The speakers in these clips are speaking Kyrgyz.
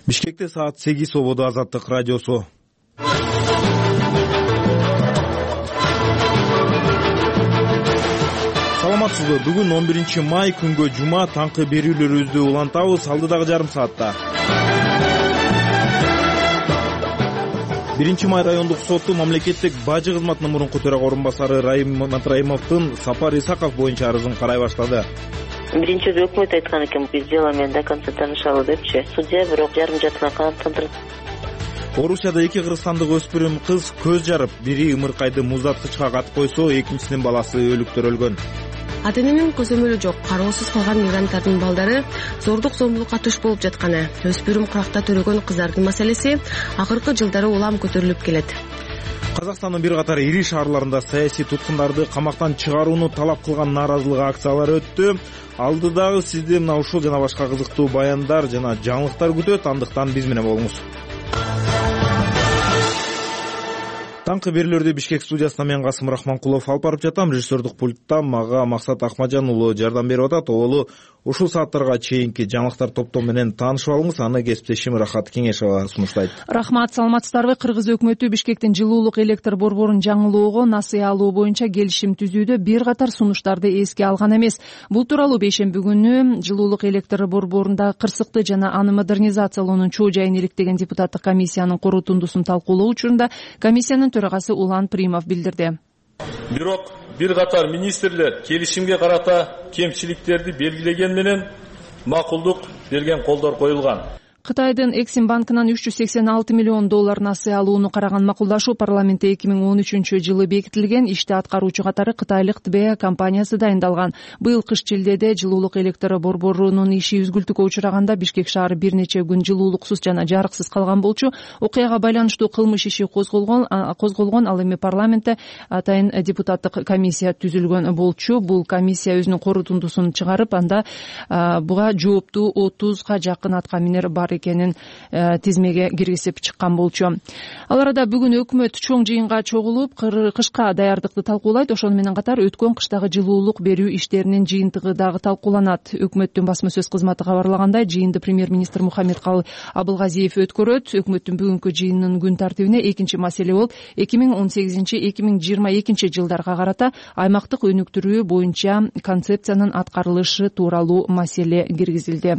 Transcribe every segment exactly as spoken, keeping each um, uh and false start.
Бишкекте саат сегиз ободу Азаттык радиосу. Саламатсызбы? Бүгүн он биринчи май күнгө жума, таңкы берүүлөрүбүздү улантабыз алдыдагы жарым саатта. биринчи май райондук соту мамлекеттик бажы кызматынын мурунку төрага орун басары Раймат Райымовдун Сапар Исаков боюнча арызын карай баштады. Биринчи өкмөт айткан экен, биз дело менен до конца таанышалы депчи. Судья бирок жарым жартылай канааттандырды. Орусияда эки кыргызстандык өспүрүм кыз көз жарып, бири ымыркайды муздаткычка катып койсо, экинчисинин баласы өлүктөрүлгөн. Ата эненин көзөмөлү жок, кароосуз калган мигранттардын балдары зордук зомбулукка туш болуп жатканы, өспүрүм кыракта төрөгөн кыздардын маселеси акыркы жылдары улам көтөрүлүп келет. Казакстандын бир катар ири шаарларында саясий туткундарды камактан чыгарууну талап кылган нааразылык акциялары өттү. Алдыдагы сизди мына ушул жана башка кызыктуу баяндар жана жаңылыктар күтөт, андыктан биз менен болуңуз. Таңкы берүүлөрдү Бишкек студиясынан мен Касым Рахманкулов алып барып жатам. Режиссердук пульттан мага Максат Акмажан уулу жардам берип атат. Оолу ушул сааттарга чейинки жаңылыктар топтому менен таанышып алыңыз. Аны кесиптешим Рахат Кеңешова сунуштайт. Рахмат, саламатсыздарбы? Кыргыз өкмөтү Бишкектин жылуулук электр борборун жаңылоого насыя алуу боюнча келишим түзүүдө бир катар сунуштарды эске алган эмес. Бул тууралуу бейшемби күнү жылуулук электр борборундагы кырсыкты жана аны модернизациялоонун чоо жайын иликтеген депутаттык комиссиянын корутундусун талкуулоо учурунда комиссиянын төрагасы Улан Примов билдирди. Бирок бир катар министрлер келишимге карата кемчиликтерди белгилеген менен макулдук берген колдор коюлган. Кытайдын Эксим банкынан үч жүз сексен алты миллион доллар насыя алууну караган макулдашуу парламентте эки миң он үчүнчү жылы бекитилген. Ишти аткаруучу катары кытайлык ТБ компаниясы дайындалган. Быйыл кыш жылдеде жылуулук электр борборунун иши үзгүлтүккө учураганда Бишкек шаары бир нече күн жылуулуксуз жана жарыксыз калган болчу. Окуяга байланыштуу кылмыш иши козголгон, козголгон. Ал эми парламентте атайын депутаттык комиссия түзүлгөн болчу. Бул комиссия өзүнүн корутундусун чыгарып, анда буга жооптуу отузга жакын аткаминер бар экенин тизмеге киргизип чыккан болчу. Ал арада бүгүн өкмөт чоң жыйынга чогулуп, кышка даярдыкты талкуулайт. Ошону менен катар өткөн кыштагы жылуулук берүү иштеринин жыйынтыгы дагы талкууланат. Өкмөттүн басма сөз кызматы кабарлагандай, жыйынды премьер-министр Мухаммедкалый Абылгазиев өткөрөт. Өкмөттүн бүгүнкү жыйынынын күн тартибине экинчи маселе болуп, эки миң он сегизинчи эки миң жыйырма экинчи жылдарга карата аймактык өнүктүрүү боюнча концепциянын аткарылышы тууралуу маселе киргизилди.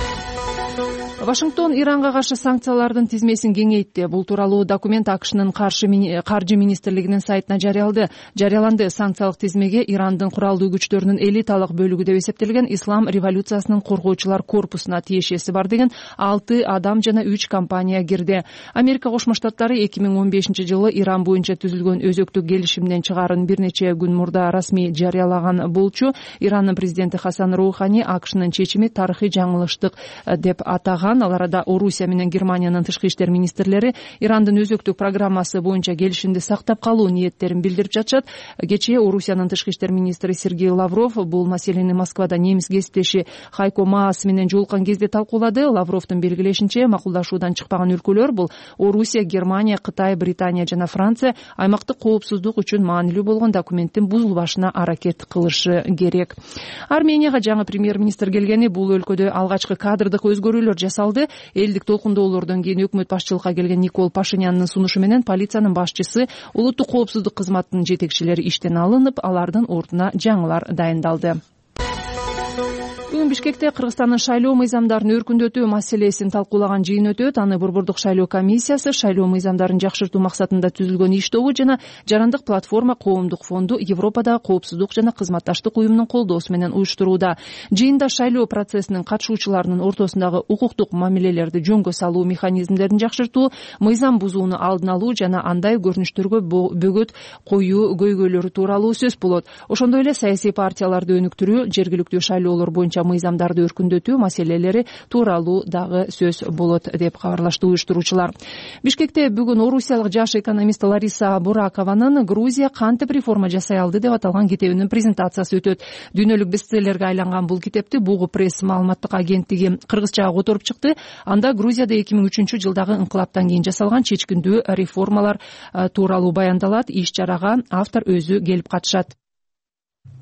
Вашингтон Иранга каршы санкциялардын тизмесин кеңейтти. Бул тууралуу документ АКШнын каршы каржы министрлигинин сайтына жарыялды. Жарыяланды. Санкциялык тизмеге Ирандын куралдуу күчтөрүнүн элиталык бөлүгү деп эсептелген Ислам революциясынын коргоочулар корпусуна тиешеси бар деген алты адам жана үч компания кирди. Америка Кошмо Штаттары эки миң он бешинчи жылы Иран боюнча түзүлгөн өзөктүк келишимден чыгаарын бир нече күн мурда расмий жарыялаган болчу. Ирандын президенти Хасан Роухани АКШнын чечими тарыхый жаңылыштык деп атаган. Ал арада Орусия менен Германиянын тышкы иштер министрлери Ирандын өзөктүк программасы боюнча келишимди сактап калуу ниеттерин билдирип жатышат. Кечээ Орусиянын тышкы иштер министри Сергей Лавров бул маселени Москвада немис кесиптеши Хайко Маас менен жолуккан кезде талкуулады. Лавровдун белгилешинче, макулдашуудан чыкпаган өлкөлөр бул Орусия, Германия, Кытай, Британия жана Франция аймактык коопсуздук үчүн маанилүү болгон документтин бузулбашына аракет кылышы керек. Арменияга жаңы премьер-министр келгени, бул өлкөдө алгачкы кадрдык өзгөрүүлөр жасалды. Элдик толкундоолордон кийин өкмөт башчылыкка келген Никол Пашинянын сунушу менен полициянын башчысы, улуттук коопсуздук кызматынын жетекчилери иштен алынып, алардын ордуна жаңылар дайындалды. Бүгүн Бишкекте Кыргызстандын шайлоо мыйзамдарын өркүндөтүү маселесин талкуулаган жыйын өтөт. Аны Борбордук шайлоо комиссиясы шайлоо мыйзамдарын жакшыртуу максатында түзүлгөн иш тобу жана Жарандык платформа коомдук фонду Европадагы коопсуздук жана кызматташтык уюмунун колдоосу менен уюштурууда. Жыйында шайлоо процессинин катышуучуларынын ортосундагы укуктук мамилелерди жөнгө салуу механизмдерин жакшыртуу, мыйзам бузууну алдын алуу жана андай көрүнүштөргө бөгөт коюу көйгөйлөрү тууралуу сөз болот. Ошондой эле саясий партияларды өнүктүрүү, жергиликтүү шайлоолор боюнча мыйзамдарды өркүндөтүү маселелери тууралуу дагы сөз болот деп кабарлашты уюштуруучулар. Бишкекте бүгүн орусиялык жаш экономист Лариса Буракованын Грузия кантип реформа жасай алды деп аталган китебинин презентациясы өтөт. Дүйнөлүк бестселлерге айланган бул китепти Бугу пресс маалыматтык агенттиги кыргызчага которуп чыкты. Анда Грузияда эки миң үчүнчү жылдагы инкылаптан кийин жасалган чечкиндүү реформалар тууралуу баяндалат. Иш чарага автор өзү келип катышат.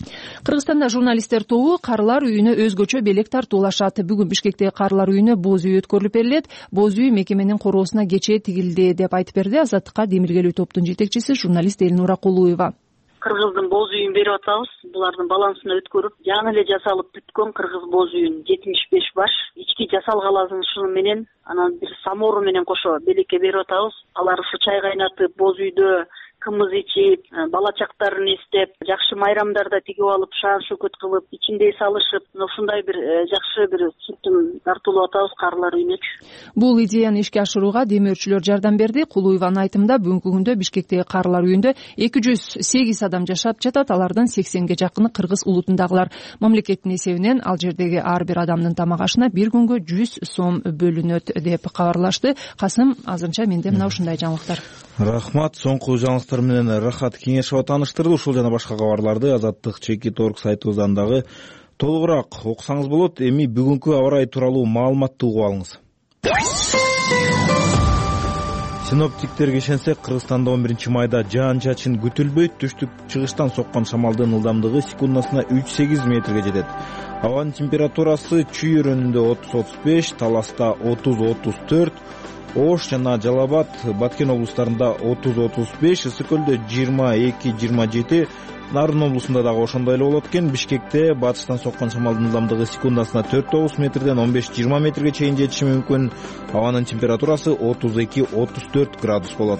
Кыргызстанда журналисттер тобу карылар үйүнө өзгөчө белек тартуулашат. Бүгүн Бишкектеги карылар үйүнө боз үй өткөрүлүп берилет. Боз үй мекеменин короосуна кечээ тигилди деп айтып берди Азаттыкка демилгелүү топтун жетекчиси журналист Элнура Кулуева. Кыргыздын боз үйүн берип атабыз. Булардын балансына өткөрүп, жаңы эле жасалып бүткөн кыргыз боз үйүн жетимиш беш баш ички жасалгаласын ушуну менен анан бир самору менен кошо белекке берип атабыз. Алар ушу чай кайнатып, боз үйдө кымыз ичип, бала чактарын эстеп, жакшы майрамдарда тигип алып, шаан шөкөт кылып, ичиндей салышып, ушундай бир жакшы бир суртун тартуулап атабыз карылар үйүнөчү. Бул идеяны ишке ашырууга демөөрчүлөр жардам берди. Кулуеванын айтымында бүгүнкү күндө Бишкектеги карылар үйүндө эки жүз сегиз адам жашап жатат. Алардын сексенге жакыны кыргыз улутундагылар. Мамлекеттин эсебинен ал жердеги ар бир адамдын тамак ашына бир күнгө жүз сом бөлүнөт деп кабарлашты. Касым, азырынча менде мына ушундай жаңылыктар. Рахмат. Соңку жаңылыктар менен Рахат Кеңешова тааныштырды. Ушул жана башка кабарларды Азаттык чекит орг сайтыбыздан дагы толугураак окусаңыз болот. Эми бүгүнкү аба ырайы тууралуу маалыматты угуп алыңыз. Синоптиктерге ишенсек, Кыргызстанда он биринчи майда жаан-чачын күтүлбөйт. Түштүк чыгыштан соккон шамалдын ылдамдыгы секундасына үч сегиз метрге жетет. Абанын температурасы Чүй өрөөнүндө отуз отуз беш, Таласта отуз отуз төрт, Ош жана Жалал Абад, Баткен облустарында отуз отуз беш, Ысык көлдө жыйырма эки жыйырма жети, Нарын облусунда дагы ошондой эле болот экен. Бишкекте батыштан соккон шамалдын ылдамдыгы секундасына төрт тогуз метрден он беш жыйырма метрге чейин жетиши мүмкүн. Абанын температурасы отуз эки отуз төрт градус болот.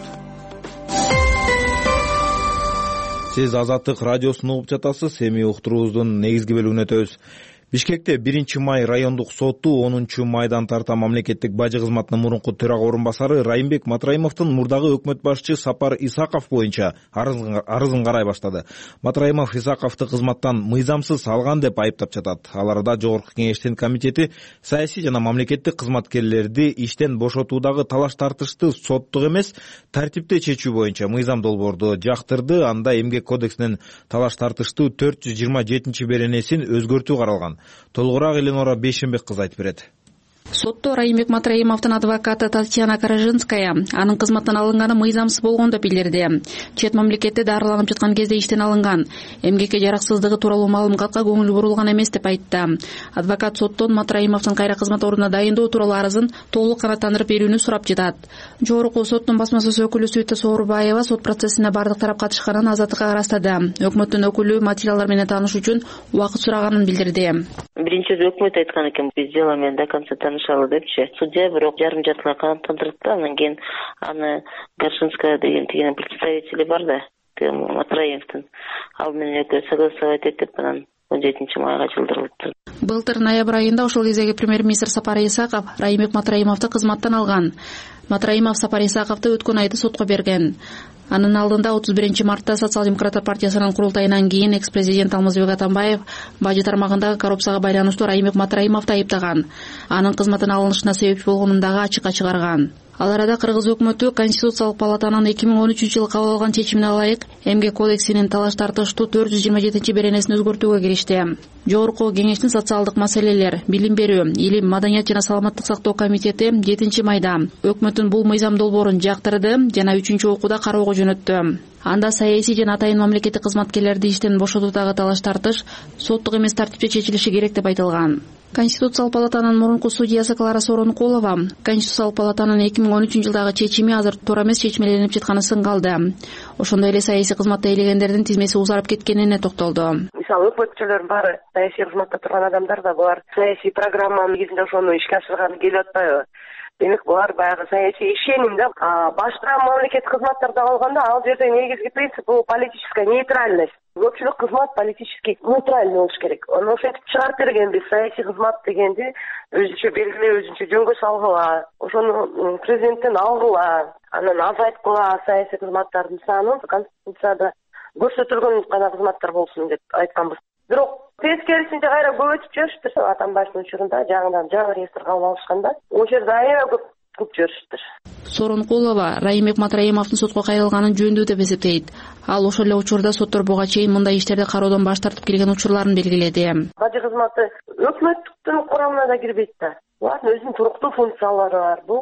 Сиз Азаттык радиосун угуп жатасыз. Эми уктуруубуздун негизги бөлүгүнө өтөбүз. Бишкекте биринчи май райондук соту онунчу майдан тарта мамлекеттик бажы кызматынын мурунку төрага орун басары Райымбек Матраимовдун мурдагы өкмөт башчы Сапар Исаков боюнча арызын карай баштады. Матраимов Исаковду кызматтан мыйзамсыз алган деп айыптап жатат. Ал арада Жогорку Кеңештин комитети саясий жана мамлекеттик кызматкерлерди иштен бошотуудагы талаш тартышты соттук эмес, тартиптүү чечүү боюнча мыйзам долбоорду жактырды. Анда эмгек кодексинин талаш тартыштуу төрт жүз жыйырма жетинчи беренесин өзгөртүү каралган. Толугураак Эленора Бейшенбек кызы айтып берет. Сотто Райымбек Матраимовдун адвокаты Татьяна Каражинская анын кызматтан алынганы мыйзамсыз болгон деп билдирди. Чет мамлекетте дарыланып жаткан кезде иштен алынган. Эмгекке жараксыздыгы тууралуу маалыматка көңүл бурулган эмес деп айтты. Адвокат соттон Матраимовдун кайра кызмат ордуна дайындоо тууралуу арызын толук канааттандырып берүүнү сурап жатат. Жогорку соттун басмасөз өкүлү Сүйүтө Соорубаева сот процессине бардык тарап катышканын Азаттыкка ырастады. Өкмөттүн өкүлү материалдар менен таанышуу үчүн убакыт сураганын билдирди. Биринчи өкмөт айткан экен, биз дела менен до конца танышалы депчи. Судья бирок жарым жартылай канааттандырды. Анан кийин аны Горшинская деген тиген представители бар да, Матраимовдун. Ал менен экөө согласовать этип анан он жетинчи майга жылдырылды. Былтыр ноябрь айында ошол кездеги премьер-министр Сапар Исаков Райымбек Матраимовду кызматтан алган. Матраимов Сапар Исаковду өткөн айда сотко берген. Анын алдында отуз биринчи мартта Социал-демократтар партиясынын курултайынан кийин экс-президент Алмазбек Атамбаев бажы тармагындагы коррупцияга байланыштуу Райымбек Матраимовду айыптаган. Анын кызматтан алынышына себепчи болгонун дагы ачыкка чыгарган. Ал арада Кыргыз өкмөтү Конституциялык палатанын эки миң он үчүнчү жылы кабыл алган чечимине ылайык эмгек кодексинин талаш тартыштуу төрт жүз жыйырма жетинчи беренесин өзгөртүүгө киришти. Жогорку Кеңештин социалдык маселелер, билим берүү, илим, маданият жана саламаттык сактоо комитети жетинчи майда өкмөттүн бул мыйзам долбоорун жактырды жана үчүнчү окууда кароого жөнөттү. Анда саясий жана атайын мамлекеттик кызматкерлерди иштен бошотуудагы талаш тартыш соттук эмес тартипте чечилиши керек деп айтылган. Конституциялык палатанын мурунку судьясы Клара Соронкулова Конституциялык палатанын эки миң он үчүнчү жылдагы чечими азыр туура эмес чечмеленип жатканы сыңгалды. Ошондой эле саясий кызматта ээлегендердин тизмеси узарып кеткенине токтолду. Мисалы өкмөтчүлөрдүн баары саясий кызматта турган адамдар да, булар саясий программанын негизинде ошону ишке ашырганы келип атпайбы? Демек булар баягы саясий ишеним да. Башка мамлекеттик кызматтарда алганда ал жерде негизги принцип бул политическая нейтральность. Көпчүлүк кызмат политически нейтральный болуш керек. Аны ошентип чыгарып бергенбиз. Саясий кызмат дегенди өзүнчө белгилөө, өзүнчө жөнгө салгыла, ошону президенттен алгыла, анан азайткыла саясий кызматтардын санын Конституцияда көрсөтүлгөн гана кызматтар болсун деп айтканбыз. Бирок тескерисинче кайра көбөйтүп жибериштир. Атамбаевдин учурунда жаңыдан жаңы реестр кабыл алышканда ошол жерде аябай көп көп жибериштир. Соронкулова Райымбек Матраимовдун сотко кайрылганын жөндүү деп эсептейт. Ал ошол эле учурда соттор буга чейин мындай иштерди кароодон баш тартып келген учурларын белгиледи. Бажы кызматы өкмөттүн курамына да кирбейт да. Булардын өзүнүн туруктуу функциялары бар. Бул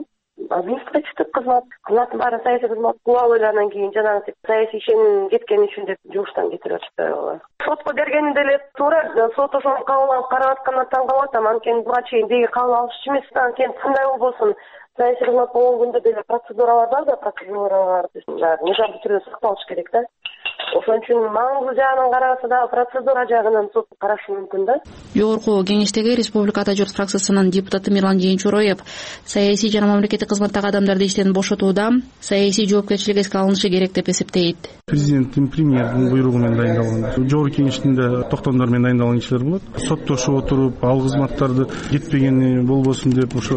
минскке чыктык, кызмат кызматтын баары саясий кызмат кылып алып эле анан кийин жанагы саясий ишеним кеткени үчүн деп жумуштан кетирип атышты. Сотко бергени деле туура, сот ошону кабыл алып карап атканына таң калып атам. Анткени буга чейин деги кабыл алышчу эмес. Анткени кандай болбосун саясий кызмат болгон күндө деле процедуралар бар да, процедуралар нежабы түрдө сакталыш керек да. Ошон үчүн маңызы жагынан караса да процедура жагынан сот карашы мүмкүн да. Жогорку кеңештеги Республика Ата журт фракциясынын депутаты Мирлан Жээнчуроев саясий жана мамлекеттик кызматтагы адамдарды иштен бошотууда саясий жоопкерчилик эске алынышы керек деп эсептейт. Президенттин, премьердин буйругу менен дайындалган. Жогорку кеңештин да токтомдор менен дайындалган кишилер болот. Соттошуп отуруп, ал кызматтарды жетпегени болбосун деп ошо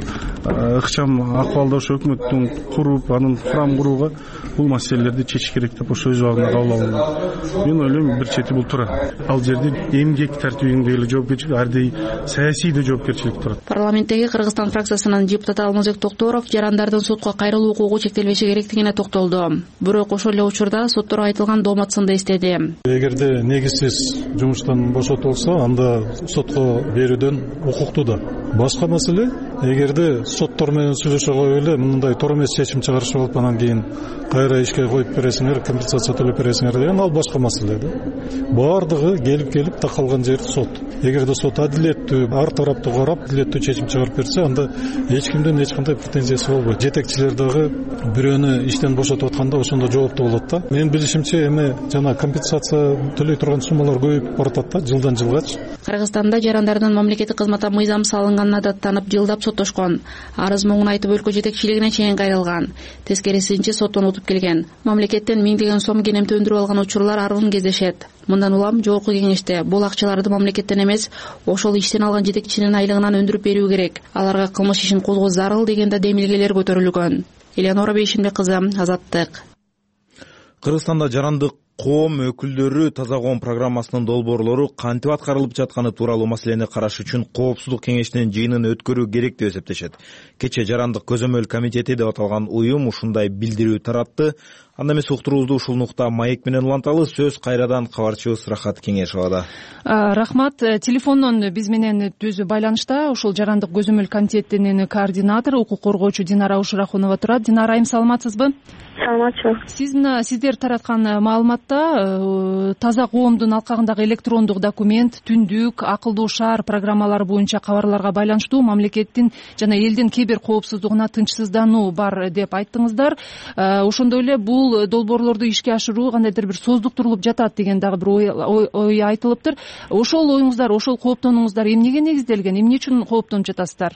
ыкчам акыбалда ошо өкмөттүн куруп, анын курам курууга бул маселелерди чечиш керек деп ошо өз убагында кабыл алган. Мен ойлойм, бир чети бул туура. Ал жерде эмгек тартибинде эле жоопкерчилик, ардей саясий да жоопкерчилик турат. Парламенттеги Кыргызстан фракциясынын депутаты Алмазбек Токторов жарандардын сотко кайрылуу укугу чектелбеши керектигине токтолду. Бирок ошол эле учурда соттор айтылган дооматсын да эстеди. Эгерде негизсиз жумуштан бошотулса, анда сотко берүүдөн укуктуу да. Башка маселе, эгерде соттор менен сүйлөшө коюп эле мындай туура эмес чечим чыгарышып алып анан кийин кайра ишке коюп бересиңер, компенсация төлөп бересиңер деген ал башка маселе да. Баардыгы келип-келип такалган жер сот. Эгерде сот адилеттүү, ар тараптуу карап, адилеттүү чечим чыгарып берсе, анда эч кимден эч кандай претензиясы болбойт. Жетекчилер дагы бирөөнү иштен бошотуп атканда ошондо жооптуу болот да. Мен билишимче эми жана компенсация төлөй турган суммалар көбөйүп баратат да, жылдан жылгачы. Кыргызстанда жарандардын мамлекеттик кызматта мыйзам салынганына даттанып, жылдап соттошкон. Арыз моңун айтып өлкө жетекчилигине чейин кайрылган. Тескерисинче соттон утуп келген. Мамлекеттен миңдеген сом кенемти өндүрүп алган учурлар арбын кездешет. Мындан улам жогорку кеңеште бул акчаларды мамлекеттен эмес, ошол иштен алган жетекчинин айлыгынан өндүрүп берүү керек. Аларга кылмыш ишин козгоо зарыл деген да демилгелер көтөрүлгөн. Элеонора Бейшимбек кызы, Азаттык. Кыргызстанда жарандык коом өкүлдөрү таза коом программасынын долбоорлору кантип аткарылып жатканы тууралуу маселени караш үчүн коопсуздук кеңешинин жыйынын өткөрүү керек деп эсептешет. Кече жарандык көзөмөл комитети деп аталган уюм ушундай билдирүү таратты. Анда эмес уктуруубузду ушул нукта маек менен уланталы. Сөз кайрадан кабарчыбыз Рахат Кеңешовада. Рахмат. Телефондон биз менен түз байланышта ушул жарандык көзөмөл комитетинин координатору, укук коргоочу Динара Ушурахунова турат. Динара айым, саламатсызбы? Саламатчы. Сиз мына сиздер тараткан маалыматта таза коомдун алкагындагы электрондук документ, түндүк, акылдуу шаар программалары боюнча кабарларга байланыштуу мамлекеттин жана элдин кээ бир коопсуздугуна тынчсыздануу бар деп айттыңыздар. Ошондой эле бул долбоорлорду ишке ашыруу кандайдыр бир создуктурулуп жатат деген дагы бир ой, ой айтылыптыр. Ошол оюңуздар, ошол кооптонуңуздар эмнеге негизделген? Эмне үчүн кооптонуп жатасыздар?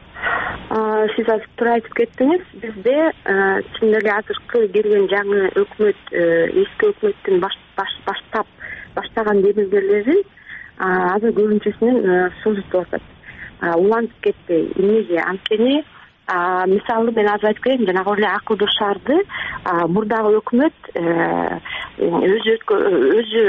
Сиз азыр туура айтып кеттиңиз. Бизде чын эле азыркы келген жаңы өкмөт, эски өкмөттүн баштап баштаган демилгелерин азыр көбүнчөсүнүн созулуп атат. Улантып кетти. Эмнеге? Анткени мисалы мен азыр айтып кетейин, жанагы эле акылдуу шаарды мурдагы өкмөт өзү өзү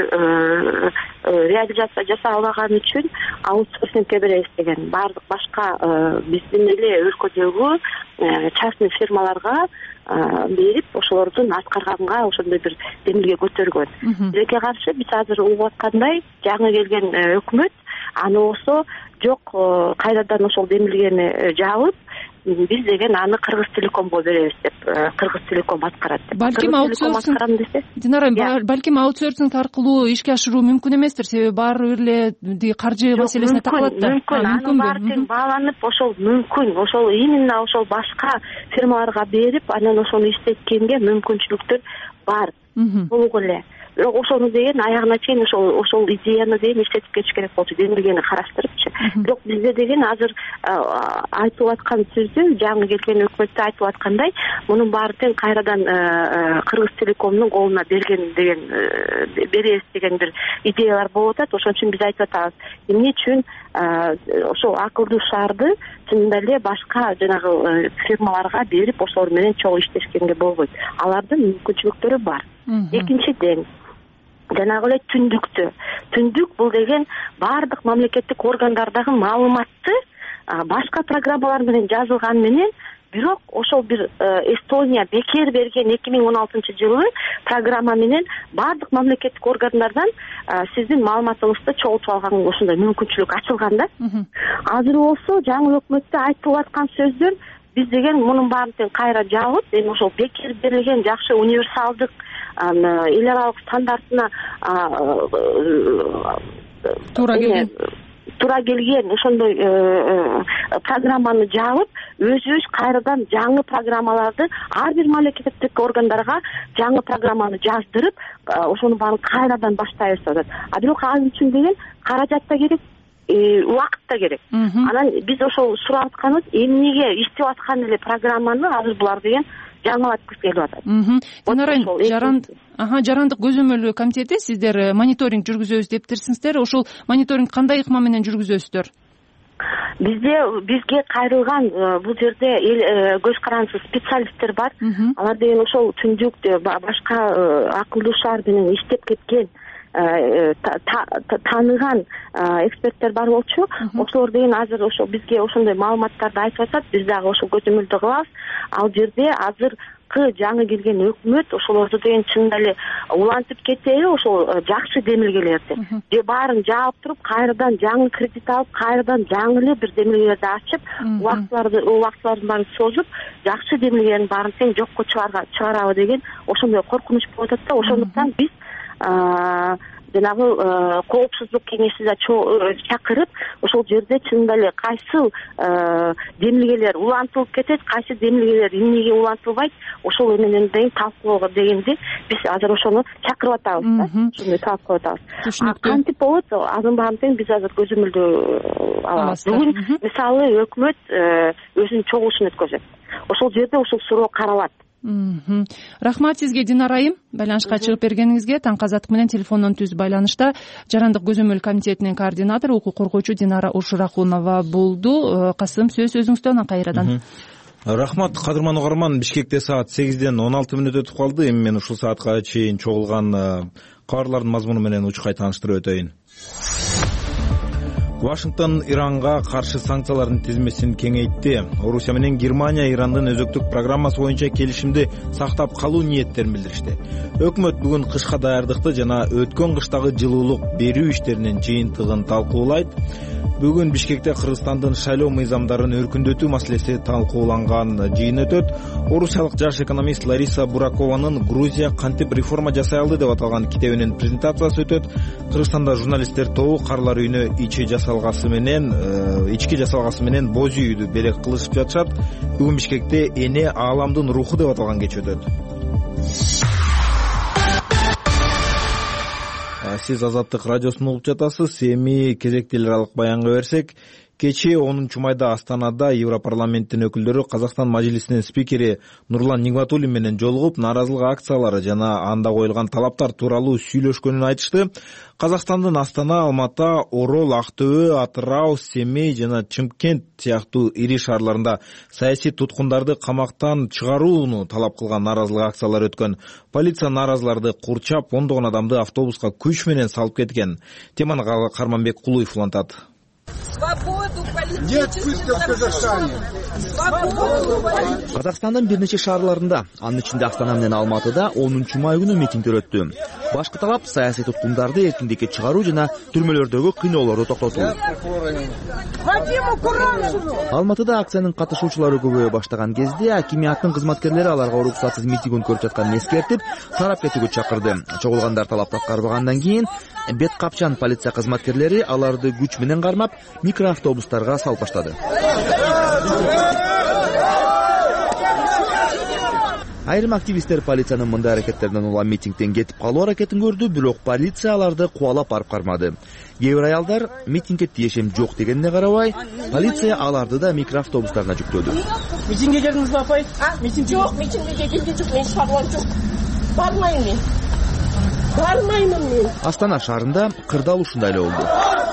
реализация жасай албаган үчүн аутсорсингке беребиз деген. Баардык башка биздин эле өлкөдөгү частный фирмаларга берип, ошолордун аткарганга ошондой бир демилге көтөргөн. Тилекке каршы биз азыр угуп аткандай, жаңы келген өкмөт аны болсо жок, кайрадан ошол демилгени жаап, биз деген аны Кыргыз Телекомго беребиз деп, Кыргыз Телеком аткарат деп. Балким аутсорсинг, Динара, балким аутсорсинг аркылуу ишке ашыруу мүмкүн эместир, себеби баары эле каржы маселесине такалат да. Мүмкүн, анын баары тең бааланып, ошол мүмкүн, ошол именно ошол башка фирмаларга берип, анан ошону иштеткенге мүмкүнчүлүктөр бар. Болгу эле. Бирок ошону деген аягына чейин ошол ошол идеяны деген иштетип кетиш керек болчу, демилгени караштырыпчы. Бирок бизде деген азыр айтылып аткан сөздү, жаңы келген өкмөттө айтылып аткандай, мунун баары тең кайрадан Кыргыз Телекомдун колуна берген деген беребиз деген бир идеялар болуп атат. Ошон үчүн биз айтып атабыз, эмне үчүн ошол акылдуу шаарды чынында эле башка жанагы фирмаларга берип, ошолор менен чогуу иштешкенге болбойт. Алардын мүмкүнчүлүктөрү бар. Экинчиден, жанагы эле түндүктү. Түндүк бул деген баардык мамлекеттик органдардагы маалыматты башка программалар менен жазылган менен, бирок ошол бир Эстония бекер берген эки миң он алтынчы жылы программа менен баардык мамлекеттик органдардан сиздин маалыматыңызды чогултуп алган ушундай мүмкүнчүлүк ачылган да. Азыр болсо жаңы өкмөттө айтылып аткан сөздөр биз деген мунун баарын тең кайра жабып эми ошол бекер берилген жакшы универсалдык эл аралык стандартына туура келген туура келген ошондой программаны жабып өзүбүз кайрадан жаңы программаларды ар бир мамлекеттик органдарга жаңы программаны жаздырып ошонун баарын кайрадан баштайбыз деп атат. А бирок ал үчүн деген каражат да керек, убакыт да керек. Анан биз ошол сурап атканыбыз эмнеге иштеп аткан эле программаны азыр булар деген жаңылатып келип атат. Динара, жарандык көзөмөл комитети сиздер мониторинг жүргүзөбүз дептирсиңиздер. Ошол мониторинг кандай ыкма менен жүргүзөсүздөр? Бизде бизге кайрылган бул жерде көз карандысыз специалисттер бар. Алар деген ошол түндүк башка акылдуу шаар менен иштеп кеткен тааныган эксперттер бар болчу. Ошолор деген азыр ошо бизге ошондой маалыматтарды айтып атат. Биз дагы ошол көзөмөлдү кылабыз. Ал жерде азыр жаңы келген өкмөт ошолорду деген чынында эле улантып кетеби, ошол жакшы демилгелерди же баарын жаап туруп кайрадан жаңы кредит алып, кайрадан жаңы эле бир демилгелерди ачып, убактыларды убактылардын баарын созуп, жакшы демилгелердин баарын тең жокко чыгарабы деген ошондой коркунуч болуп атат да. Ошондуктан биз жанагы коопсуздук кеңешине чакырып, ошол жерде чынында эле кайсы демилгелер улантылып кетет, кайсы демилгелер эмнеге улантылбайт, ошол менен тең талкуулоого дегенди биз азыр ошону чакырып атабыз да. Ошону талкуулап атабыз. Кантип болот, анын баарын тең биз азыр көзөмөлдү алабыз. Бүгүн мисалы өкмөт өзүнүн чогулушун өткөзөт. Ошол жерде ушул суроо каралат. Рахмат сизге, Динара айым, байланышка чыгып бергениңизге. Таңкы Азаттык менен телефондон түз байланышта жарандык көзөмөл комитетинин координатору, укук коргоочу Динара Ушуракунова болду. Касым, сөз өзүңүздөн кайрадан. Рахмат, кадырман угарман. Бишкекте саат сегизден он алты мүнөт өтүп калды. Эми мен ушул саатка чейин чогулган кабарлардын мазмуну менен учкай тааныштырып өтөйүн. Вашингтон Иранга каршы санкциялардын тизмесин кеңейтти. Орусия менен Германия Ирандын өзөктүк программасы боюнча келишимди сактап калуу ниеттерин билдиришти. Өкмөт бүгүн кышка даярдыкты жана өткөн кыштагы жылуулук берүү иштеринин жыйынтыгын талкуулайт. Бүгүн Бишкекте Кыргызстандын шайлоо мыйзамдарын өркүндөтүү маселеси талкууланган жыйын өтөт. Орусиялык жаш экономист Лариса Буракованын Грузия кантип реформа жасай алды деп аталган китебинин презентациясы өтөт. Кыргызстанда журналисттер тобу карлар үйүнө ичи жасалгасы менен ички жасалгасы менен боз үйдү белек кылышып жатышат. Бүгүн Бишкекте эне ааламдын руху деп аталган кеч өтөт. Сиз Азаттык радиосун угуп жатасыз. Эми кезекти эл аралык баянга берсек, кечээ онунчу майда Астанада Европарламенттин өкүлдөрү Казакстан мажлисинин спикери Нурлан Нигматуллин менен жолугуп, нааразылык акциялары жана анда коюлган талаптар тууралуу сүйлөшкөнүн айтышты. Казакстандын Астана, Алматы, Орол, Актөбө, Атырау, Семей жана Чымкент сыяктуу ири шаарларында саясий туткундарды камактан чыгарууну талап кылган нааразылык акциялары өткөн. Полиция нааразыларды курчап, ондогон адамды автобуска күч менен салып кеткен. Теманы Карманбек Кулуев улантат. Казакстандын бир нече шаарларында, анын ичинде Астана менен Алматыда онунчу май күнү митингдер өттү. Башкы талап саясий туткундарды эркиндикке чыгаруу жана түрмөлөрдөгү кыйноолорду токтотуу. Алматыда акциянын катышуучулары көбөйө баштаган кезде акимияттын кызматкерлери аларга уруксатсыз митинг өткөрүп жатканын эскертип, тарап кетүүгө чакырды. Чогулгандар талап аткарбагандан кийин бет капчан полиция кызматкерлери аларды күч менен кармап, микроавтобустарга салып баштады. Айрым активисттер полициянын мындай аракеттеринен улам митингден кетип калуу аракетин көрдү, бирок полиция аларды кубалап барып кармады. Кээ бир аялдар митингге тиешем жок дегенине карабай, полиция аларды да микроавтобустарына жүктөдү. Митингге келдиңизби апай? Митинг жок, митингге келген жок, мен шаруам жок. Бармайм мен. Бармаймын мен. Астана шаарында кырдаал ушундай эле болду.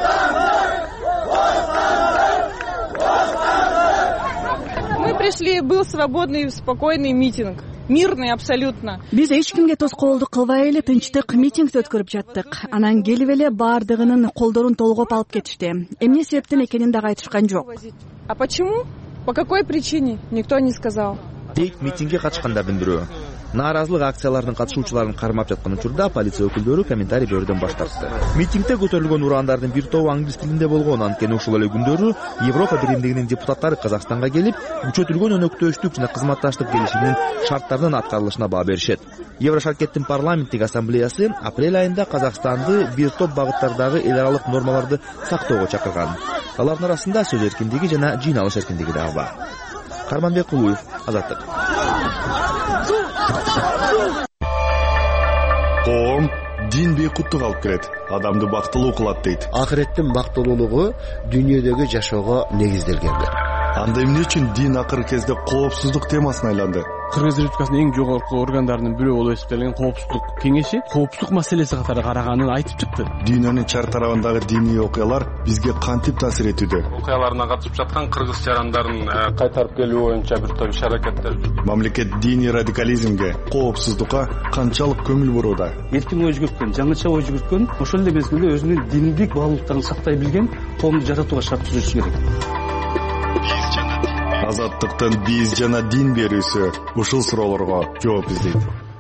Мы пришли, был свободный, спокойный митинг. Мирный абсолютно. Биз эч кимге тоскоолдук кылбай эле тынчтык митинг өткөрүп жаттык. Анан келип эле баардыгынын колдорун толгоп алып кетишти. Эмне себептен экенин дагы айтышкан жок. А почему? По какой причине? Никто не сказал. Дейт митингге катышкандардын бирөө. Нааразылык акцияларынын катышуучуларын кармап жаткан учурда полиция өкүлдөрү комментарий берүүдөн баш тартты. Митингде көтөрүлгөн урандардын бир тобу англис тилинде болгон. Анткени ушул эле күндөрү Европа биримдигинин депутаттары Казакстанга келип, күчөтүлгөн өнөктөштүк жана кызматташтык келишиминин шарттарынын аткарылышына баа беришет. Еврошаркеттин парламенттик ассамблеясы апрель айында Казакстанды бир топ багыттардагы эл аралык нормаларды сактоого чакырган. Алардын арасында сөз эркиндиги жана жыйналыш эркиндиги дагы бар. Карманбек Кулуев, Азаттык. Коом дин бейкуттук алып келет, адамды бактылуу кылат дейт. Акыреттин бактылуулугу дүйнөдөгү жашоого негизделгендир. Анда эмне үчүн дин акыркы кезде коопсуздук темасына айланды? Кыргыз Республикасынын эң жогорку органдарынын бирөө болуп эсептелген коопсуздук кеңеши коопсуздук маселеси катары караганын айтып чыкты. Дүйнөнүн чар тарабындагы диний окуялар бизге кантип таасир этүүдө? Окуяларына катышып жаткан кыргыз жарандарын кайтарып келүү боюнча бир топ иш-аракеттер. Мамлекет диний радикализмге, коопсуздукка канчалык көңүл бурууда? Эркин ой жүгүрткөн, жаңыча ой жүгүрткөн, ошол эле мезгилде өзүнүн диндик баалуулуктарын сактай билген коомду жаратууга шарт түзүш керек. Азаттыктын биз жана дин берүүсү ушул суроолорго жооп издейт.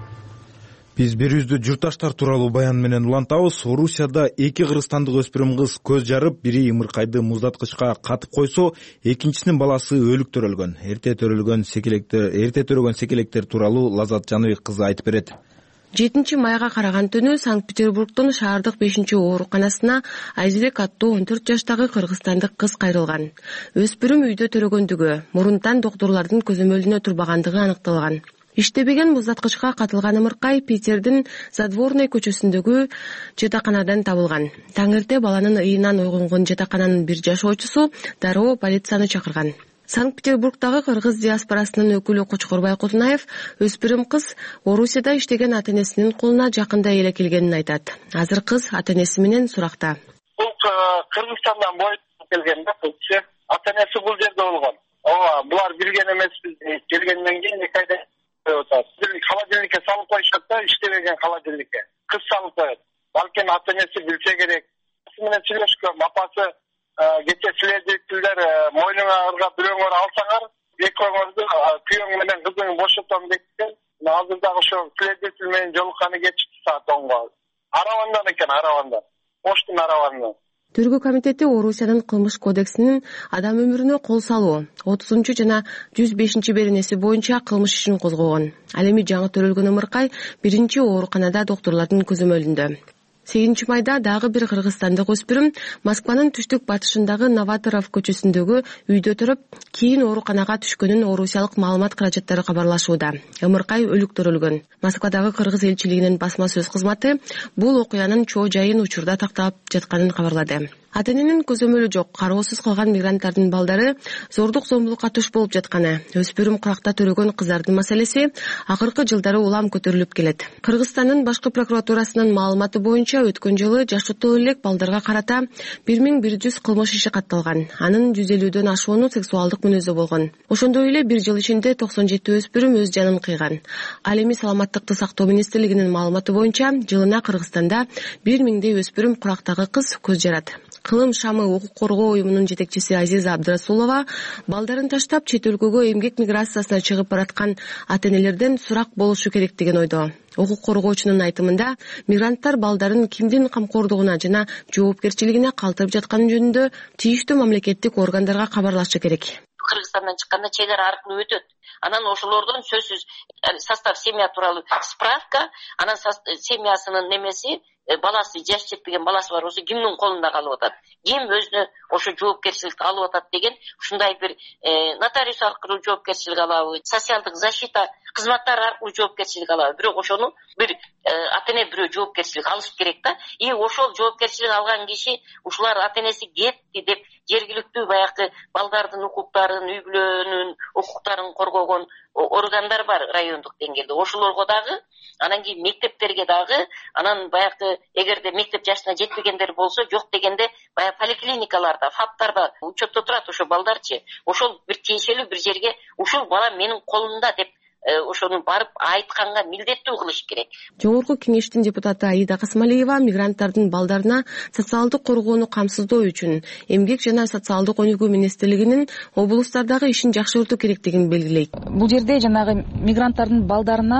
Биз берүүбүздү журтташтар тууралуу баян менен улантабыз. Орусияда эки кыргызстандык өспүрүм кыз көз жарып, бири ымыркайды муздаткычка катып койсо, экинчисинин баласы өлүк төрөлгөн. Эрте төрөлгөн секелектер, эрте төрөгөн секелектер тууралуу Лазат Жаныбек кызы айтып берет. жетинчи майга караган түнү Санкт-Петербургдун шаардык бешинчи ооруканасына Айзбек аттуу он төрт жаштагы кыргызстандык кыз кайрылган. Өспүрүм үйдө төрөгөндүгү, мурунтан доктурлардын көзөмөлүнө турбагандыгы аныкталган. Иштебеген муздаткычка катылган ымыркай Питердин Задворный көчөсүндөгү жатаканадан табылган. Таңерте баланын ыйынан ойгонгон жатакананын бир жашоочусу дароо полицияны чакырган. Санкт-Петербургдагы кыргыз диаспорасынын өкүлү Кочкорбай Кутунаев өспүрүм кыз Орусияда иштеген ата-энесинин колуна жакында эле келгенин айтат. Азыр кыз ата-энеси менен суракта. Бул Кыргызстандан боюп келген да, кызчы. Ата-энеси бул жерде болгон. Ооба, булар билген эмеспиз. Келгенден кийин эки айда отат. Холодильникке салып коюшат да, иштебеген холодильникке. Кыз салып коет. Балким ата-энеси билсе керек. Кыз менен сүйлөшкөн, апасы кече следовательдер мойнуңа ыргап бирөөңөр алсаңар, экөөңөрдү күйөөң менен кызың бошотом дейткен. Азыр дагы ошо следователь менен жолукканы кечки саат онго. Аравандан экен, аравандан. Оштун аравандан. Тергөө комитети Орусиянын кылмыш кодексинин адам өмүрүнө кол салуу отузунчу жана жүз бешинчи беренеси боюнча кылмыш ишин козгогон. Ал эми жаңы төрөлгөн ымыркай биринчи ооруканада доктурлардын көзөмөлүндө. сегизинчи майда дагы бир кыргызстандык өспүрүм Москванын түштүк батышындагы Новаторов көчөсүндөгү үйдө төрөп, кийин ооруканага түшкөнүн орусиялык маалымат каражаттары кабарлашууда. Ымыркай өлүк төрөлгөн. Москвадагы кыргыз элчилигинин басма сөз кызматы бул окуянын чоо жайын учурда тактап жатканын кабарлады. Ата-эненин көзөмөлү жок, кароосуз калган мигранттардын балдары зордук зомбулукка туш болуп жатканы, өспүрүм кыракта төрөгөн кыздардын маселеси акыркы жылдары улам көтөрүлүп келет. Кыргызстандын башкы прокуратурасынын маалыматы боюнча өткөн жылы жаштуу элек балдарга карата бир миң бир жүз кылмыш иши катталган. Анын жүз элүүдөн ашууну сексуалдык мүнөздө болгон. Ошондой эле бир жыл ичинде токсон жети өспүрүм өз жанын кыйган. Ал эми саламаттыкты сактоо министрлигинин маалыматы боюнча жылына Кыргызстанда бир миңдей өспүрүм курактагы кыз көз жарат. Кылым шамы укук коргоо уюмунун жетекчиси Азиза Абдрасулова балдарын таштап чет өлкөгө эмгек миграциясына чыгып бараткан ата-энелерден сурак болушу керек деген ойдо. Укук коргоочунун айтымында, мигранттар балдарын кимдин камкордугуна жана жоопкерчилигине калтырып жатканы жөнүндө тийиштүү мамлекеттик органдарга кабарлашы керек. Кыргызстандан чыкканда чек ара аркылуу өтөт. Анан ошолордон сөзсүз состав семья тууралуу справка, анан семьясынын немеси, баласы, жаш жетпеген баласы бар, ошо кимдин колунда калып атат, ким өзүнө ошо жоопкерчиликти алып атат деген ушундай бир нотариус аркылуу жоопкерчилик алабы, социалдык защита кызматтары аркылуу жоопкерчилик алабы. Бирок ошону бир ата-эне бирөө жоопкерчилик алыш керек да. И ошол жоопкерчилик алган киши ушулар ата-энеси кетти деп жергиликтүү баягы балдардын укуктарын, үй бүлөнүн укуктарын коргогон органдар бар райондук деңгээлде. Ошолорго дагы, анан кийин мектептерге дагы, анан баягы эгерде мектеп жашына жетпегендер болсо, жок дегенде баягы поликлиникаларда, фаптарда учетто турат ошо балдарчы. Ошол бир тиешелүү бир жерге ушул бала менин колумда деп ошону барып айтканга милдеттүү кылыш керек. Жогорку кеңештин депутаты Аида Касмалиева мигранттардын балдарына социалдык коргоону камсыздоо үчүн эмгек жана социалдык өнүгүү министрлигинин облустардагы ишин жакшыртуу керектигин белгилейт. Бул жерде жанагы мигранттардын балдарына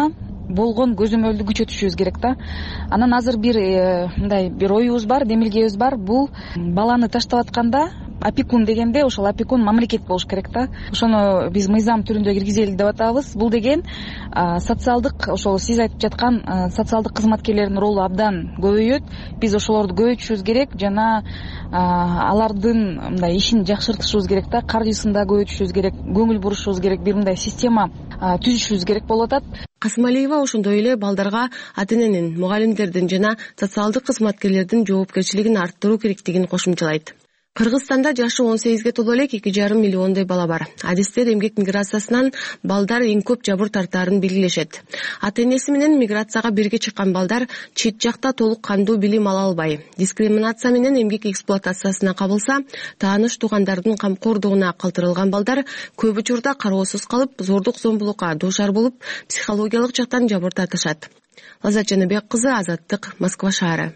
болгон көзөмөлдү күчөтүшүбүз керек да. Анан азыр бир мындай бир оюбуз бар, демилгебиз бар. Бул баланы таштап атканда опекун дегенде ошол опекун мамлекет болуш керек да. Ошону биз мыйзам түрүндө киргизели деп атабыз. Бул деген социалдык, ошол сиз айтып жаткан социалдык кызматкерлердин ролу абдан көбөйөт. Биз ошолорду көбөйтүшүбүз керек жана алардын мындай ишин жакшыртышыбыз керек да, каржысын да көбөйтүшүбүз керек, көңүл бурушубуз керек, бир мындай система түзүшүбүз керек болуп атат. Касымалиева ошондой эле балдарга ата-эненин, мугалимдердин жана социалдык кызматкерлердин жоопкерчилигин арттыруу керектигин кошумчалайт. Кыргызстанда жашы он сегизге толо элек эки жарым миллиондой бала бар. Адистер эмгек миграциясынан балдар эң көп жабыр тартаарын белгилешет. Ата-энеси менен миграцияга бирге чыккан балдар чет жакта толук кандуу билим ала албай, дискриминация менен эмгек эксплуатациясына кабылса, тааныш туугандардын камкордугуна калтырылган балдар көп учурда кароосуз калып, зордук зомбулукка дуушар болуп, психологиялык жактан жабыр тартышат. Лаззат Жаныбек кызы, Азаттык, Москва шаары.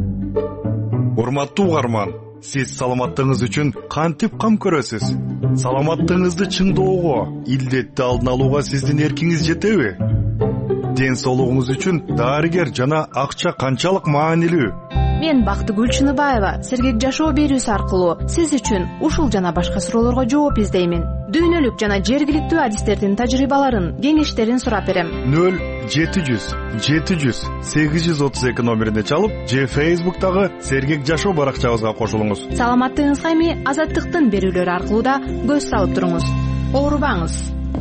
Урматтуу угарман, сиз саламаттыгыңыз үчүн кантип кам көрөсүз? Саламаттыгыңызды чыңдоого, илдетти алдын алууга сиздин эркиңиз жетеби? Ден соолугуңуз үчүн дарыгер жана акча канчалык маанилүү? Мен Бактыгүл Чыныбаева сергек жашоо берүүсү аркылуу сиз үчүн ушул жана башка суроолорго жооп издеймин. Дүйнөлүк жана жергиликтүү адистердин тажрыйбаларын, кеңештерин сурап берем. нөл жети жүз жети жүз сегиз жүз отуз эки номерине чалып, же Facebook'тагы сергек жашоо баракчабызга кошулуңуз. Саламаттыгыңызга эми Азаттыктын берүүлөрү аркылуу да көз салып туруңуз. Оорубаңыз.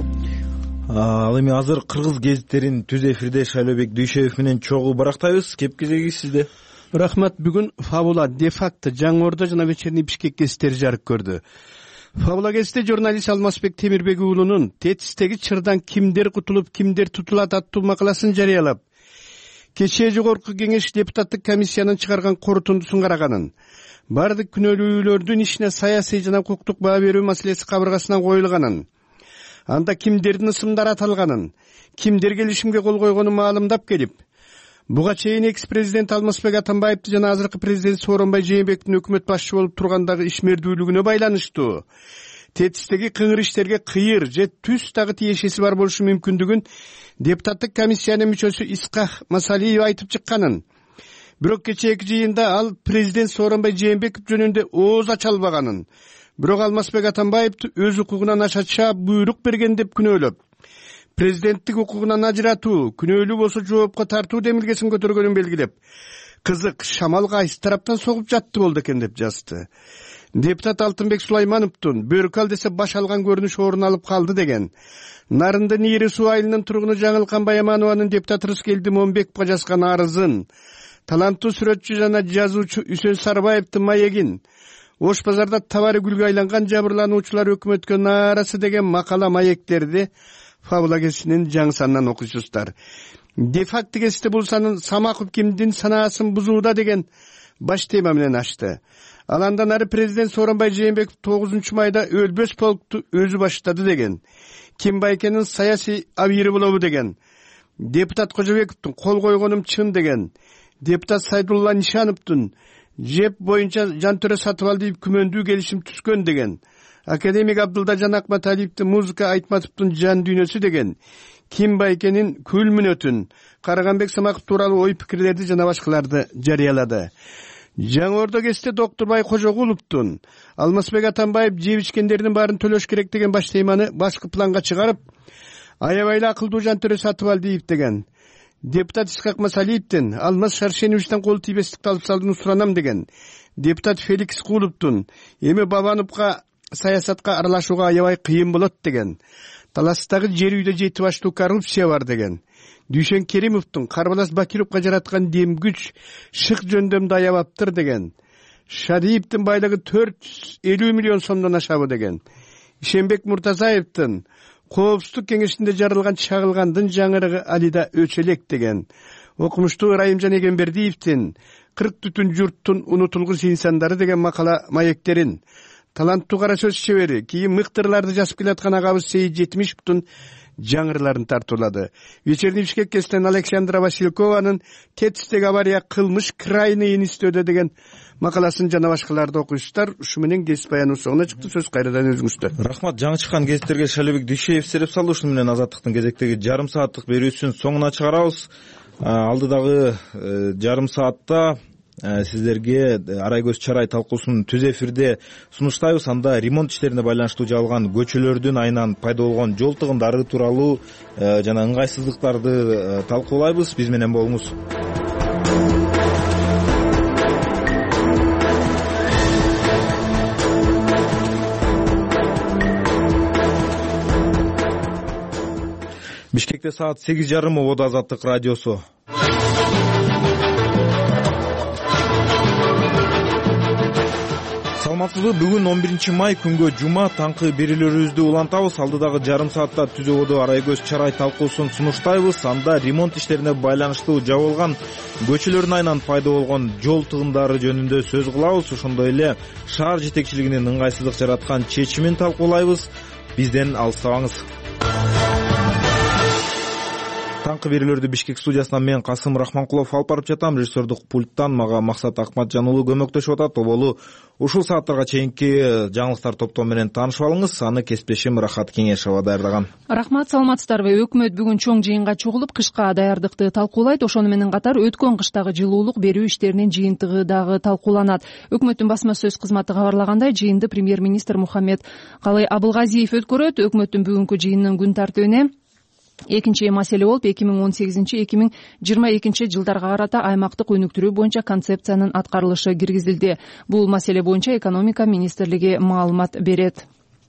Ал эми азыр кыргыз гезиттерин түз эфирде Шайлообек Дүйшөев менен чогуу барактайбыз. Кеп кезеги сизде. Рахмат. Бүгүн Фабула, Де-факто, Жаңы Ордо жана Вечерний Бишкек гезиттери жарык көрдү. Фабула гезитте журналист Алмазбек Темирбек уулунун тетистеги чырдан кимдер кутулуп, кимдер тутулат аттуу макаласын жарыялап, кечээ жогорку кеңеш депутаттык комиссиянын чыгарган корутундусун караганын, бардык күнөөлүүлөрдүн ишине саясий жана укуктук баа берүү маселеси кабыргасынан коюлганын, анда кимдердин ысымдары аталганын, кимдер келишимге кол койгонун маалымдап келип, буга чейин экс-президент Алмазбек Атамбаевди жана азыркы президент Сооронбай Жээнбековдун өкмөт башчы болуп тургандагы ишмердүүлүгүнө байланыштуу тетистеги кыңыр иштерге кыйыр же түз дагы тиешеси бар болушу мүмкүндүгүн депутаттык комиссиянын мүчөсү Исхак Масалиев айтып чыкканын, бирок кечээки жыйында ал президент Сооронбай Жээнбеков жөнүндө ооз ача албаганын, бирок Алмазбек Атамбаевди өз укугунан ашача буйрук берген деп күнөөлөп, президенттик укугунан ажыратуу, күнөөлүү болсо жоопко тартуу демилгесин көтөргөнүн белгилеп, кызык шамал кайсы тараптан согуп жатты болду экен деп жазды. Депутат Алтынбек Сулаймановдун бөркү ал десе баш алган көрүнүш орун алып калды деген. Нарынды Нири суу айылынын тургуну Жаңылкан Баяманованын депутат Рыскелди Момбековго жазган арызын, таланттуу сүрөтчү жана жазуучу Үсөн Сарбаевдин маегин, Ош базарда табары гүлгө айланган жабырлануучулар өкмөткө наарасы деген макала маектерди Фабула гезитинин жаңы санынан окуйсуздар. Де-факто гезити бул санын Самаков кимдин санаасын бузууда деген баш тема менен ачты. Ал андан ары президент Сооронбай Жээнбеков тогузунчу майда өлбөс полкту өзү баштады деген. Ким Байкенин саясий абийири болобу деген. Депутат Кожобековдун кол койгонум чын деген. Депутат Сайдулла Нишановдун жеп боюнча Жантөрө Сатыбалдиев күмөндүү келишим түзгөн деген. Академик Абдулда Жанакматалиевдин музыка Айтматовдун жан дүйнөсү деген. Ким Байкенин күл мүнөтүн, Караганбек Самаков тууралуу ой пикирлерди жана башкаларды жарыялады. Жаңы Ордо гезитте Доктурбай Кожогуловдун Алмазбек Атамбаев жеп ичкендердин баарын төлөш керек деген баш теманы башкы планга чыгарып, аябай эле акылдуу Жантөрө Сатыбалдиев деген. Депутат Исхак Масалиевдин Алмаз Шаршеновичтен кол тийбестикти алып салууну суранам деген. Депутат Феликс Куловдун эми Бабановго саясатка аралашууга аябай кыйын болот деген. Таластагы жер үйдө жети баштуу коррупция бар деген. Дүйшен Керимовдун Карбалас Бакировго жараткан демгүч шык жөндөмдү аябаптыр деген. Шадиевдин байлыгы төрт жүз элүү миллион сомдон ашабы деген. Ишенбек Муртазаевдин Коопсуздук кеңешинде жарылган чагылгандын жаңырыгы алида өчөлек деген. Окумуштуу Ырайымжан Эгембердиевдин кырк түтүн журттун унутулгус инсандары деген макала маектерин, таланттуу кара сөз чебери, кийин мыктырларды жазып келаткан агабыз Сейит Жетимишевдин жаңырларын тартуулады. Вечерний Бишкек кезинен Александра Василькованын ТЭЦтеги авария кылмыш крайний институту деген макаласын жана башкаларды окуйсуздар. Ушу менен кесип баяныбыз соңуна чыкты. Сөз кайрадан өзүңүздө. Рахмат. Жаңы чыккан гезиттерге Шалебек Дүйшеев сереп салды. Ушу менен Азаттыктын кезектеги жарым сааттык берүүсүн соңуна чыгарабыз. Алдыдагы жарым саатта сиздерге арай көз чарай талкуусун түз эфирде сунуштайбыз. Анда ремонт иштерине байланыштуу жабылган көчөлөрдүн айынан пайда болгон жол тыгындары тууралуу жана ыңгайсыздыктарды талкуулайбыз. Биз менен болуңуз. Бишкекте саат сегиз жарым. Ободо Азаттык радиосу. Саламатсызбы? Бүгүн он биринчи май күнгө жума таңкы берүүлөрүбүздү улантабыз. Алдыдагы жарым саатта Түз Ободо арай көз чарай талкуусун сунуштайбыз. Анда ремонт иштерине байланыштуу жабылган көчөлөрдүн айынан пайда болгон жол тыгындары жөнүндө сөз кылабыз. Ошондой эле шаар жетекчилигинин ыңгайсыздык жараткан чечимин талкуулайбыз. Бизден алыстабаңыз. Таңкы берүүлөрдү Бишкек студиясынан мен Касым Рахманкулов алып барып жатам. Режиссердук пульттан мага Максат Акматжан уулу көмөктөшүп атат. Оболу ушул сааттарга чейинки жаңылыктар топтому менен таанышып алыңыз. Аны кесиптешим Рахат Кеңешова даярдаган. Рахмат, саламатсыздарбы? Өкмөт бүгүн чоң жыйынга чогулуп, кышка даярдыкты талкуулайт. Ошону менен катар өткөн кыштагы жылуулук берүү иштеринин жыйынтыгы дагы талкууланат. Өкмөттүн басма сөз кызматы кабарлагандай, жыйынды премьер-министр Мухаммед Калай Абылгазиев өткөрөт. Өкмөттүн бүгүнкү жыйынынын күн тартибине экинчи маселе болуп эки миң он сегизинчи эки миң жыйырма экинчи жылдарга карата аймактык өнүктүрүү боюнча концепциянын аткарылышы киргизилди. Бул маселе боюнча экономика министрлиги маалымат берет.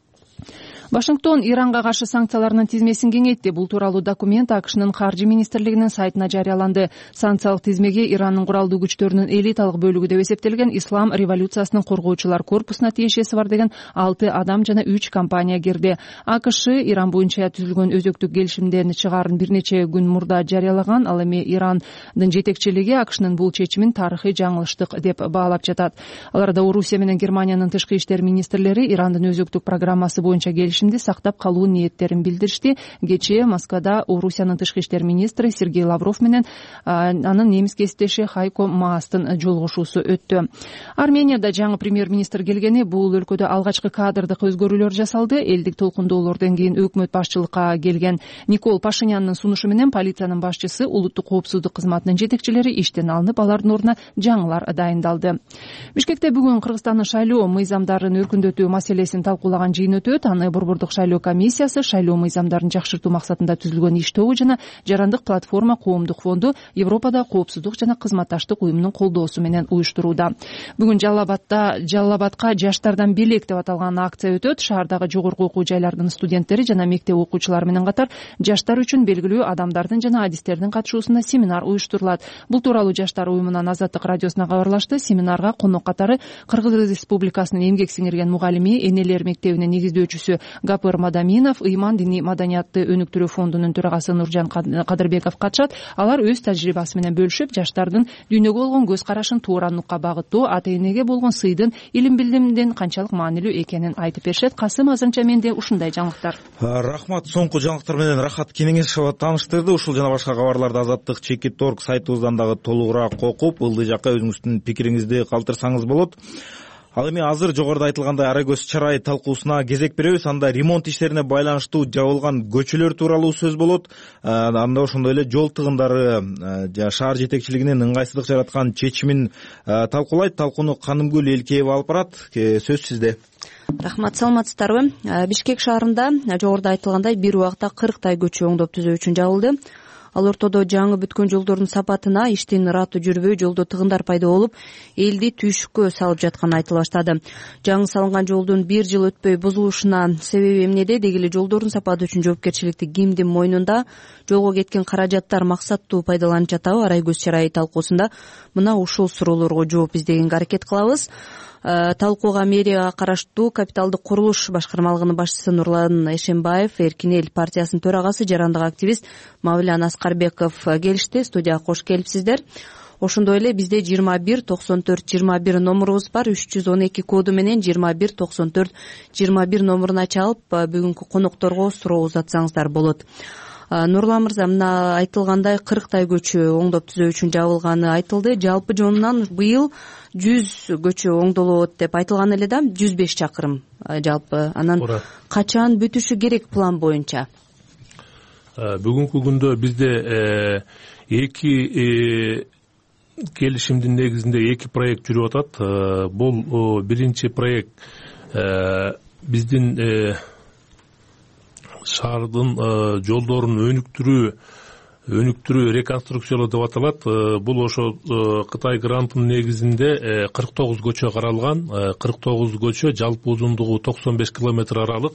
Вашингтон Иранга каршы санкцияларынын тизмесин кеңейтти. Бул тууралуу документ АКШнын каржы министрлигинин сайтына жарыяланды. Санкциялык тизмеге Ирандын куралдуу күчтөрүнүн элиталык бөлүгү деп эсептелген Ислам революциясынын коргоочулар корпусуна тиешеси бар деген алты адам жана үч компания кирди. АКШ Иран боюнча түзүлгөн өзөктүк келишимден чыгаарын бир нече күн мурда жарыялаган. Ал эми Ирандын жетекчилиги АКШнын бул чечимин тарыхый жаңылыштык деп баалап жатат. Аларда Орусия менен Германиянын тышкы иштер министрлери Ирандын өзөктүк программасы боюнча келишимди сактап калуу ниеттерин билдиришти. Кечээ Москвада Орусиянын тышкы иштер министри Сергей Лавров менен анын немис кесиптеши Хайко Маастын жолугушуусу өттү. Арменияда жаңы премьер-министр келгени, бул өлкөдө алгачкы кадрдык өзгөрүүлөр жасалды. Элдик толкундоолордон кийин өкмөт башчылыкка келген Никол Пашинянын сунушу менен полициянын башчысы, улуттук коопсуздук кызматынын жетекчилери иштен алынып, алардын ордуна жаңылар дайындалды. Бишкекте бүгүн Кыргызстандын шайлоо мыйзамдарын өркүндөтүү маселесин талкуулаган жыйын өтөт. Аны Борбордук шайлоо комиссиясы шайлоо мыйзамдарын жакшыртуу максатында түзүлгөн иш тобу жана Жарандык платформа коомдук фонду Европада коопсуздук жана кызматташтык уюмунун колдоосу менен уюштурууда. Бүгүн Жалал-Абадта Жалал-Абадка жаштардан белек деп аталган акция өтөт. Шаардагы жогорку окуу жайлардын студенттери жана мектеп окуучулары менен катар жаштар үчүн белгилүү адамдардын жана адистердин катышуусунда семинар уюштурулат. Бул тууралуу жаштар уюмунан Азаттык радиосуна кабарлашты. Семинарга конок катары Кыргыз Республикасынын эмгек сиңирген мугалими, энелер мектебинин негиздөөчүсү Гапыр Мадаминов, Ыйман диний маданиятты өнүктүрүү фондунун төрагасы Нуржан Кадырбеков катышат. Алар өз тажрыйбасы менен бөлүшүп, жаштардын дүйнөгө болгон көз карашын туура нукка багыттоо, ата энеге болгон сыйдын илим билимдин канчалык маанилүү экенин айтып беришет. Касым азанча менде ушундай жаңылыктар. Рахмат. Соңку жаңылыктар менен Рахат Кеңешова тааныштырды. Ушул жана башка кабарларды Азаттык чекит орг сайтыбыздан дагы толугураак окуп, ылдый жакка өзүңүздүн пикириңизди калтырсаңыз болот. Ал эми азыр жогоруда айтылгандай арай көз чарай талкуусуна кезек беребиз. Анда ремонт иштерине байланыштуу жабылган көчөлөр тууралуу сөз болот. Анда ошондой эле жол тыгындары шаар жетекчилигинин ыңгайсыздык жараткан чечимин талкуулайт. Талкууну Канымгүл Элкеева алып барат. Сөз сизде. Рахмат, саламатсыздарбы? Бишкек шаарында жогоруда айтылгандай бир убакта кырктай көчө оңдоп түзөө үчүн жабылды. Ал ортодо жаңы бүткөн жолдордун сапатына, иштин ыраты жүрбөй, жолдо тыгындар пайда болуп, элди түйшүккө салып жатканы айтыла баштады. Жаңы салынган жолдун бир жыл өтпөй бузулушуна себеби эмнеде? Деги эле жолдордун сапаты үчүн жоопкерчиликти кимдин мойнунда? Жолго кеткен каражаттар максаттуу пайдаланып жатабы? Арай көз чарай талкуусунда мына ушул суроолорго жооп издегенге аракет кылабыз. Талкууга мэрияга караштуу капиталдык курулуш башкармалыгынын башчысы Нурлан Эшенбаев, Эркин эл партиясынын төрагасы, жарандык активист Мавлян Аскарбеков келишти. Студияга кош келипсиздер. ошондой эле бизде жыйырма бир токсон төрт жыйырма бир номурубуз бар. үч жүз он эки коду менен жыйырма бир токсон төрт жыйырма бир номуруна чалып бүгүнкү конокторго суроо узатсаңыздар болот. Нурлан мырза, мына айтылгандай кырктай көчө оңдоп түзөө үчүн жабылганы айтылды. Жалпы жонунан быйыл жүз көчө оңдолот деп айтылган эле да, жүз беш чакырым жалпы. Анан качан бүтүшү керек план боюнча? Бүгүнкү күндө бизде эки келишимдин негизинде эки проект жүрүп атат. Бул биринчи проект биздин шаардын жолдорун өнүктүрүү өнүктүрүү реконструкциялоо деп аталат. Бул ошо Кытай грантынын негизинде кырк тогуз көчө каралган. кырк тогуз көчө, жалпы узундугу токсон беш километр аралык.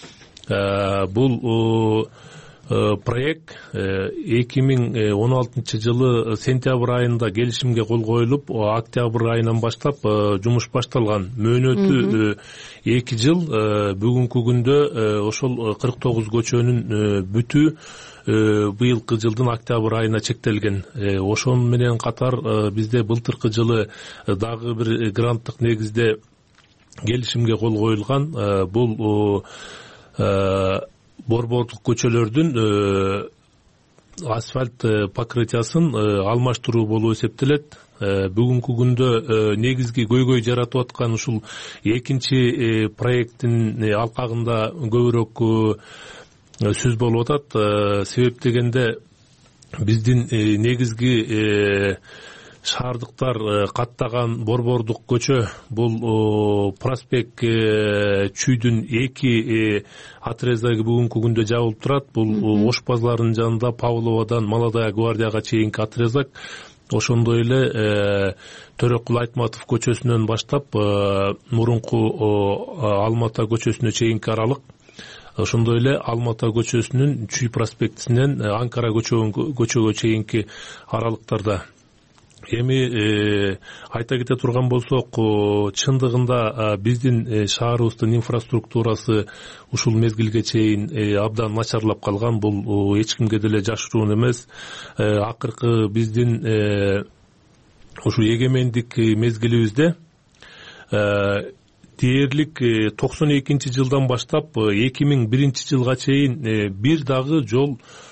Бул проект эки миң он алтынчы жылы сентябрь айында келишимге кол коюлуп, октябрь айынан баштап жумуш башталган. Мөөнөтү эки жыл. Бүгүнкү күндө ошол кырк тогуз көчөнүн бүтүү быйылкы жылдын октябрь айына чектелген. Ошону менен катар бизде былтыркы жылы дагы бир гранттык негизде келишимге кол коюлган. Бул борбордук көчөлөрдүн асфальт покрытиясын алмаштыруу болуп эсептелет. Бүгүнкү күндө негизги көйгөй жаратып аткан ушул экинчи проекттин алкагында көбүрөөк сөз болуп атат. Себеп дегенде биздин негизги шаардыктар каттаган борбордук көчө бул проспект чүйдүн эки отрезоги бүгүнкү күндө жабылып турат. Бул Ош базарынын жанында Павловадан Молодая гвардияга чейинки отрезок. Ошондой эле Төрөкул Айтматов көчөсүнөн баштап мурунку Алмата көчөсүнө чейинки аралык. Ошондой эле Алмата көчөсүнүн Чүй проспектисинен Анкара көчөгө чейинки аралыктарда. Эми айта кете турган болсок, чындыгында биздин шаарыбыздын инфраструктурасы ушул мезгилге чейин абдан начарлап калган. Бул эч кимге деле жашыруун эмес. Акыркы биздин ушу эгемендик мезгилибизде дээрлик токсон экинчи жылдан баштап эки миң биринчи жылга чейин бир дагы жол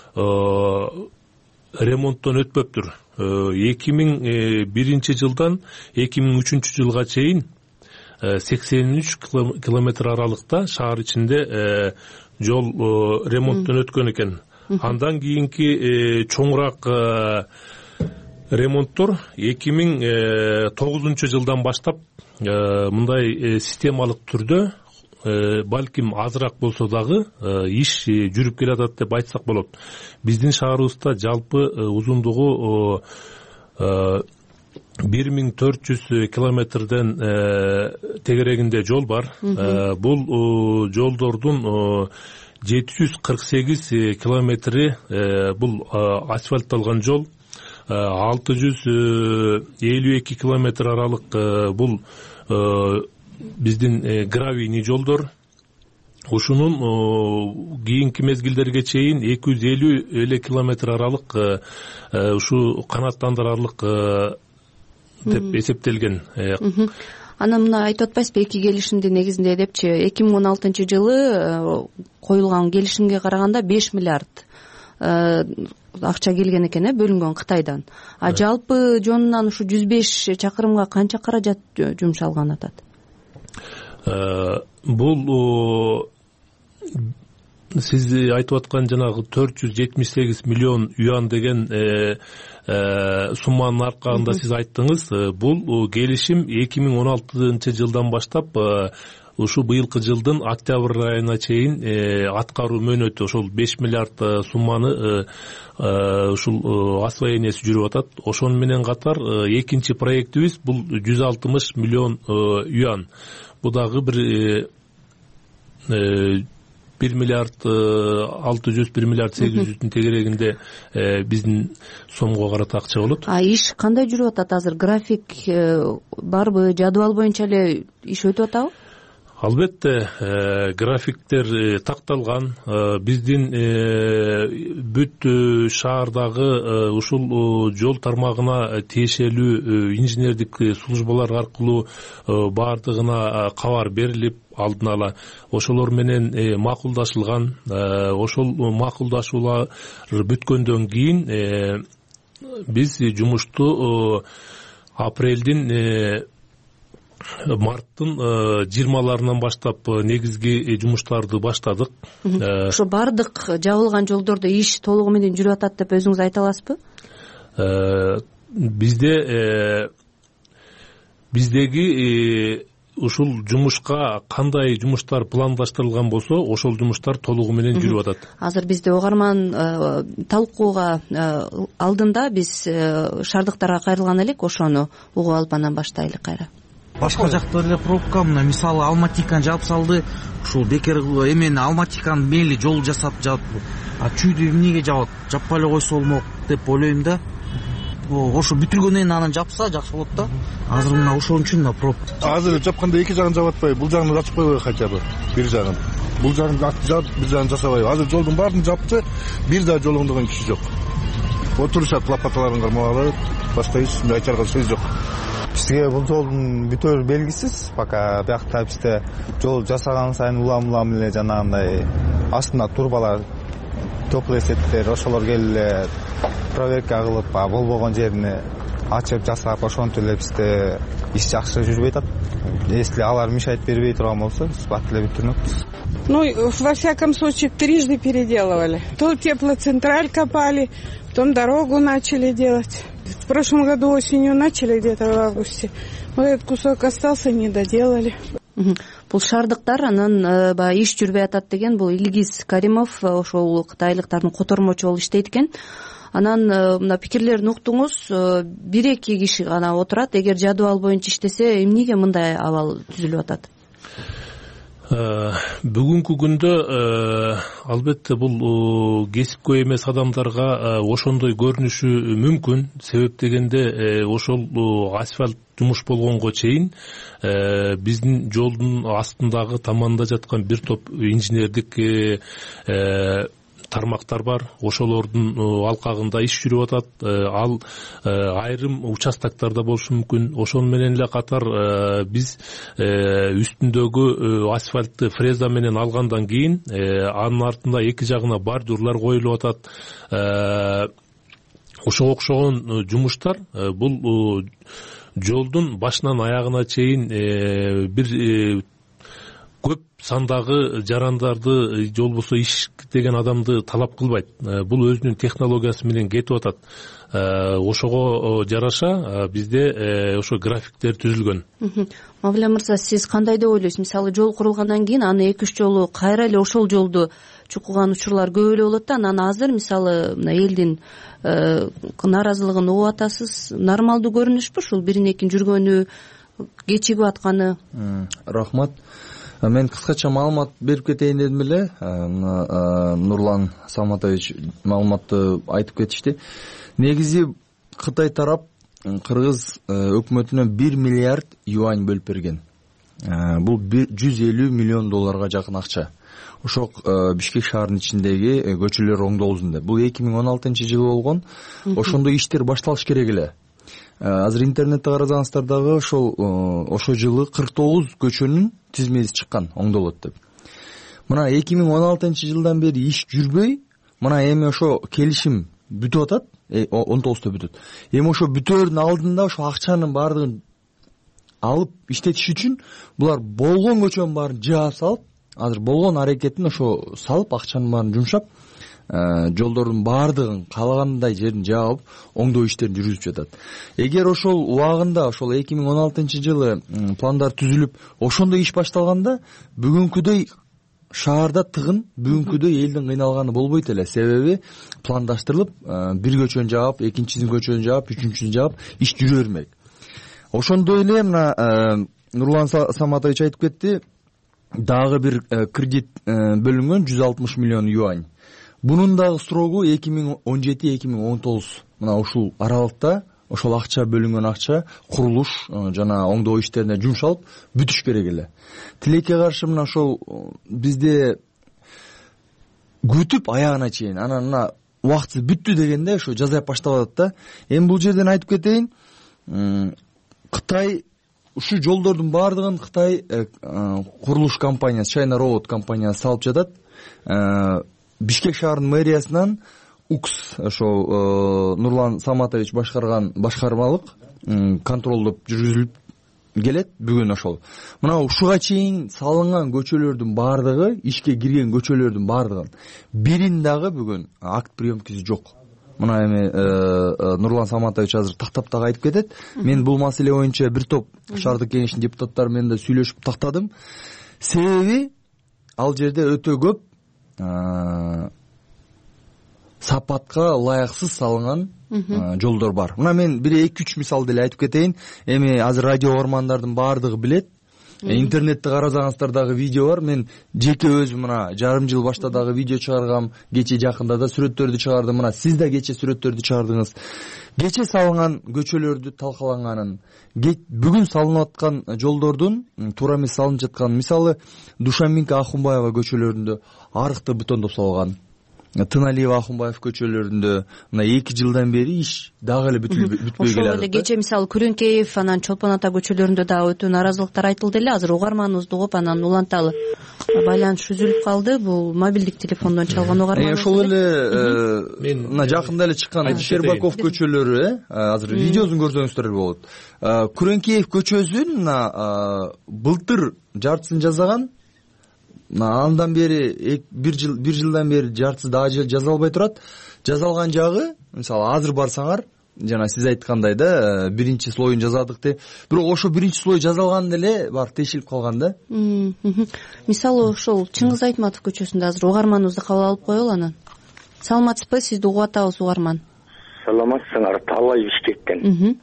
ремонттон өтпөптүр. эки миң биринчи жылдан эки миң үчүнчү жылга чейин сексен үч километр аралыкта шаар ичинде жол ремонттон өткөн экен. Андан кийинки чоңураак ремонттор эки миң тогузунчу жылдан баштап мындай системалык түрдө, балким азыраак болсо дагы иш жүрүп келатат деп айтсак болот. Биздин шаарыбызда жалпы узундугу бир миң төрт жүз километрден тегерегинде жол бар. Бул жолдордун жети жүз кырк сегиз километри бул асфальтталган жол, алты жүз элүү эки километр аралык бул биздин гравийный жолдор. Ушунун кийинки мезгилдерге чейин эки жүз элүү эле километр аралык ушу канаттандырарлык деп эсептелген. Анан мына айтып атпайсызбы, эки келишимдин негизинде депчи эки миң он алтынчы жылы коюлган келишимге караганда беш миллиард акча келген экен, бөлүнгөн Кытайдан. А жалпы жонунан ушу жүз беш чакырымга канча каражат жумшалган атат? Бул сиз айтып аткан жанагы төрт жүз жетимиш сегиз миллион юан деген сумманын аркагында сиз айттыңыз. Бул келишим эки миң он алтынчы жылдан баштап ушу быйылкы жылдын октябрь айына чейин аткаруу мөөнөтү. Ошол беш миллиард сумманы ушул освоениясы жүрүп атат. Ошону менен катар экинчи проектибиз бул жүз алтымыш миллион юан. Бу дагы бир бир миллиард алты жүз бир миллиард сегиз жүздүн тегерегинде биздин сомго карата акча болот. А иш кандай жүрүп атат азыр? График барбы? Жадыбал боюнча эле иш өтүп атабы? албетте графиктер такталган. Биздин бүт шаардагы ушул жол тармагына тиешелүү инженердик службалар аркылуу баардыгына кабар берилип, алдын ала ошолор менен макулдашылган. Ошол макулдашуулар бүткөндөн кийин биз жумушту апрелдин марттын жыйырмаларынан баштап негизги жумуштарды баштадык. Ошо бардык жабылган жолдордо иш толугу менен жүрүп атат деп өзүңүз айта аласызбы? Бизде биздеги ушул жумушка кандай жумуштар пландаштырылган болсо, ошол жумуштар толугу менен жүрүп атат. Азыр бизде угарман талкууга алдында биз шаардыктарга кайрылган элек, ошону угуп алып анан баштайлы кайра. Башка жакта эле пробка, мына мисалы Алматиканы жаап салды, ушул бекер эмени Алматиканы мейли жол жасап жаап, а чүйдү эмнеге жабат, жаппай эле койсо болмок деп ойлойм да. Ошо бүтүлгөндөн кийин анан жапса жакшы болот да. Азыр мына ошон үчүн да проб. Азыр жапканда эки жагын жаап атпайбы, бул жагын ачып койбойбу хотя бы бир жагын. Бул жагын жаап, бир жагын жасабайбы. Азыр жолдун баарын жапчы, бир да жол оңдогон киши жок. Отурушат лопаталарын кармап алып, башка эч кандай айтарга сөз жок. Бизге бул жолдун бүтөөрү белгисиз. Пока биякта бизде жол жасаган сайын улам-улам эле жанагындай астына турбалар, теплый сеттер, ошолор келип эле проверка кылып, болбогон жерине ачып жасап, ошентип эле бизде иш жакшы жүрбөй атат. Если алар мешать бербей турган болсо, бат эле бүтүрмөкпүз. Ну, во всяком случае, трижды переделывали. То теплоцентраль копали, потом дорогу начали делать. В прошлом году осенью начали, где-то в августе. Вот этот кусок остался, не доделали. Бул шаардыктар анан баягы иш жүрбөй атат деген бул Илгиз Каримов, ошол кытайлыктардын котормочу болуп иштейт экен. Анан мына пикирлерин уктуңуз, бир эки киши гана отурат. Эгер жадыбал боюнча иштесе, эмнеге мындай абал түзүлүп атат? Бүгүнкү күндө албетте бул кесипкөй эмес адамдарга ошондой көрүнүшү мүмкүн. Себеп дегенде ошол асфальт жумуш болгонго чейин биздин жолдун астындагы таманда жаткан бир топ инженердик тармактар бар. Ошолордун алкагында иш жүрүп атат. Ал айрым участоктарда болушу мүмкүн. Ошол менен эле катар биз үстүндөгү асфальтты фреза менен алгандан кийин анын артында эки жагына бордюрлар коюлуп атат. Ошого окшогон жумуштар бул жолдун башынан аягына чейин бир көп сандагы жарандарды же болбосо иш деген адамды талап кылбайт. Бул өзүнүн технологиясы менен кетип атат. Ошого жараша бизде ошо графиктер түзүлгөн. Мавля мырза, сиз кандай деп ойлойсуз? Мисалы жол курулгандан кийин аны эки үч жолу кайра эле ошол жолду чукуган учурлар көп эле болот да. Анан азыр мисалы мына элдин нааразылыгын угуп атасыз. Нормалдуу көрүнүшпү ушул бирин экин жүргөнү, кечигип атканы? Рахмат. Мен кыскача маалымат берип кетейин дедим эле. Нурлан Салматович маалыматты айтып кетишти. Негизи Кытай тарап Кыргыз өкмөтүнө бир миллиард юань бөлүп берген. Бул жүз элүү миллион долларга жакын акча. Ошол Бишкек шаарынын ичиндеги көчөлөр оңдолсун деп. Бул эки миң он алтынчы жылы болгон. Ошондо иштер башталыш керек эле. Азыр интернетте карасаңыздар дагы ошол ошо жылы кырк тогуз көчөнүн тизмеси чыккан, оңдолот деп. Мына эки миң он алтынчы жылдан бери иш жүрбөй, мына эми ошо келишим бүтүп атат, он тогузда бүтөт. Эми ошо бүтөөрдүн алдында ошо акчанын баардыгын алып иштетиш үчүн булар болгон көчөнүн баарын жаап салып, азыр болгон аракетин ошо салып, акчанын баарын жумшап, жолдордун баардыгын каалагандай жерин жаап, оңдоо иштерин жүргүзүп жатат. Эгер ошол убагында, ошол эки миң он алтынчы жылы пландар түзүлүп, ошондой иш башталганда, бүгүнкүдөй шаарда тыгын, бүгүнкүдөй элдин кыйналганы болбойт эле. Себеби пландаштырылып, бир көчөнү жаап, экинчисин көчөнү жаап, үчүнчүсүн жаап, иш жүрө бермек. Ошондой эле мына Нурлан Саматович айтып кетти, дагы бир кредит бөлүнгөн жүз алтымыш миллион юань. Бунун дагы срогу эки миң он жети эки миң он тогуз. Мына ушул аралыкта ошол акча бөлүнгөн акча курулуш жана оңдоо иштерине жумшалып бүтүш керек эле. Тилекке каршы мына ошол бизде күтүп аягына чейин анан мына убактысы бүттү дегенде ошо жазап баштап атат да. Эми бул жерден айтып кетейин, Кытай ушул жолдордун баардыгын Кытай курулуш компаниясы, China Road компаниясы салып жатат. Бишкек шаарынын мэриясынан укс ошол Нурлан Саматович башкарган башкармалык контролдоп жүргүзүлүп келет бүгүн. Ошол мына ушуга чейин салынган көчөлөрдүн баардыгы, ишке кирген көчөлөрдүн баардыгын бирин дагы бүгүн акт приемкасы жок. Мына эми Нурлан Саматович азыр тактап дагы айтып кетет. Мен бул маселе боюнча бир топ шаардык кеңештин депутаттары менен да сүйлөшүп тактадым. Себеби ал жерде өтө көп сапатка ылайыксыз салынган жолдор бар. Мына мен бир эки үч мисал деле айтып кетейин. Эми азыр радио угармандардын баардыгы билет. Интернетте карасаңыздар дагы видео бар. Мен жеке өзүм мына жарым жыл башта дагы видео чыгаргам. Кече жакында да сүрөттөрдү чыгардым. Мына сиз да кече сүрөттөрдү чыгардыңыз. Кече салынган көчөлөрдү талкаланганын, бүгүн салынып аткан жолдордун туура эмес салынып жаткан, мисалы Душанбенко Ахунбаева көчөлөрүндө арыкты бетондоп салган. Тыналиева Ахунбаев көчөлөрүндө мына эки жылдан бери иш дагы эле бүтпөй келе Ошол эле кече мисалы Күрөңкеев, анан Чолпон ата көчөлөрүндө дагы өтө нааразылыктар айтылды эле. Азыр угарманыбызды угуп анан уланталы. Байланыш үзүлүп калды. Бул мобилдик телефондон чалган угарман. Ошол эле мына жакында эле чыккан Щербаков көчөлөрү, азыр видеосун көрсөңүздөр болот. Күрөңкеев көчөсүн мына былтыр жартысын жасаган. Андан бери бир жыл бир жылдан бери жартысы дагы жазалбай турат. Жазалган жагы, мисалы азыр барсаңар, жана сиз айткандай да, биринчи слоюн жазадык деп. Бирок ошо биринчи слой жазалган деле бар, тешилип калган да. Мисалы ошол Чыңгыз Айтматов көчөсүндө азыр угарманыбызды кабыл алып коелу анан. Саламатсызбы, сизди угуп атабыз угарман. Саламатсыңар, Талай Бишкектен.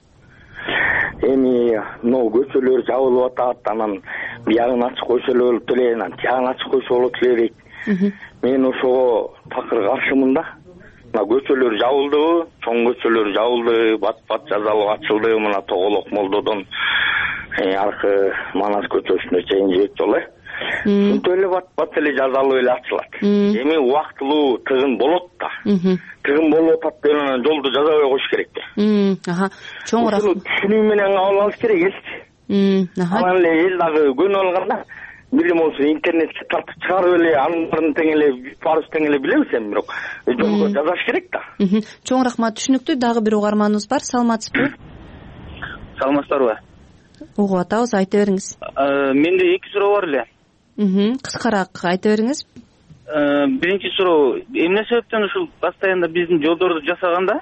Эми могу көчөлөр жабылып атат, анан биягын ачык койсо эле болуп эле, анан тиягын ачык койсо болот эле дейт. Мен ошого такыр каршымын да. Мына көчөлөр жабылдыбы, чоң көчөлөр жабылды, бат-бат жазалып ачылды, мына Тоголок Молдодон аркы Манас көчөсүнө чейин жибек жол э. Ушинтип эле бат-бат эле жазалып эле ачылат. Эми убактылуу тыгын болот да. Тыгын болуп атат деп анан жолду жазабай коюш керек да. Аха, чоң рахмат. Түшүнүү менен кабыл алыш керек элчи. Анан эле эл дагы көнүп алганда бирдем болсо интернетке тартып чыгарып эле анын тең эле парус тең эле билебиз эми, бирок жолго жазаш керек да. Чоң рахмат, түшүнүктүү. Дагы бир угарманыбыз бар. Саламатсызбы? Саламатсыздарбы? Угуп атабыз, айта бериңиз. Менде эки суроо бар эле. Кыскараак айта бериңиз. Биринчи суроо, эмне себептен ушул постоянно биздин жолдорду жасаганда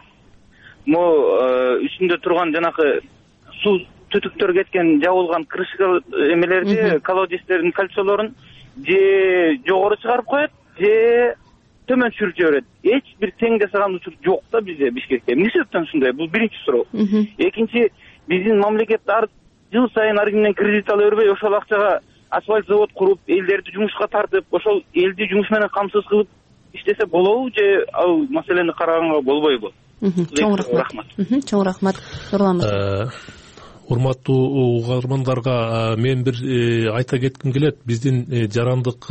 могу үстүндө турган жанакы суу түтүктөр кеткен жабылган крышка эмелерди, колодецтердин кольцолорун же жогору чыгарып коет, же төмөн сүрүп жиберет. Эч бир тең жасаган учур жок да бизде Бишкекте. Эмне себептен ушундай? Бул биринчи суроо. Экинчи, биздин мамлекет ар жыл сайын ар кимден кредит ала бербей, ошол акчага асфальт завод куруп, элдерди жумушка тартып, ошол элди жумуш менен камсыз кылып иштесе болобу же ал маселени караганга болбойбу? Чоң рахмат. Чоң рахмат. Нурлан. Урматтуу угармандарга мен бир айта кетким келет. Биздин жарандык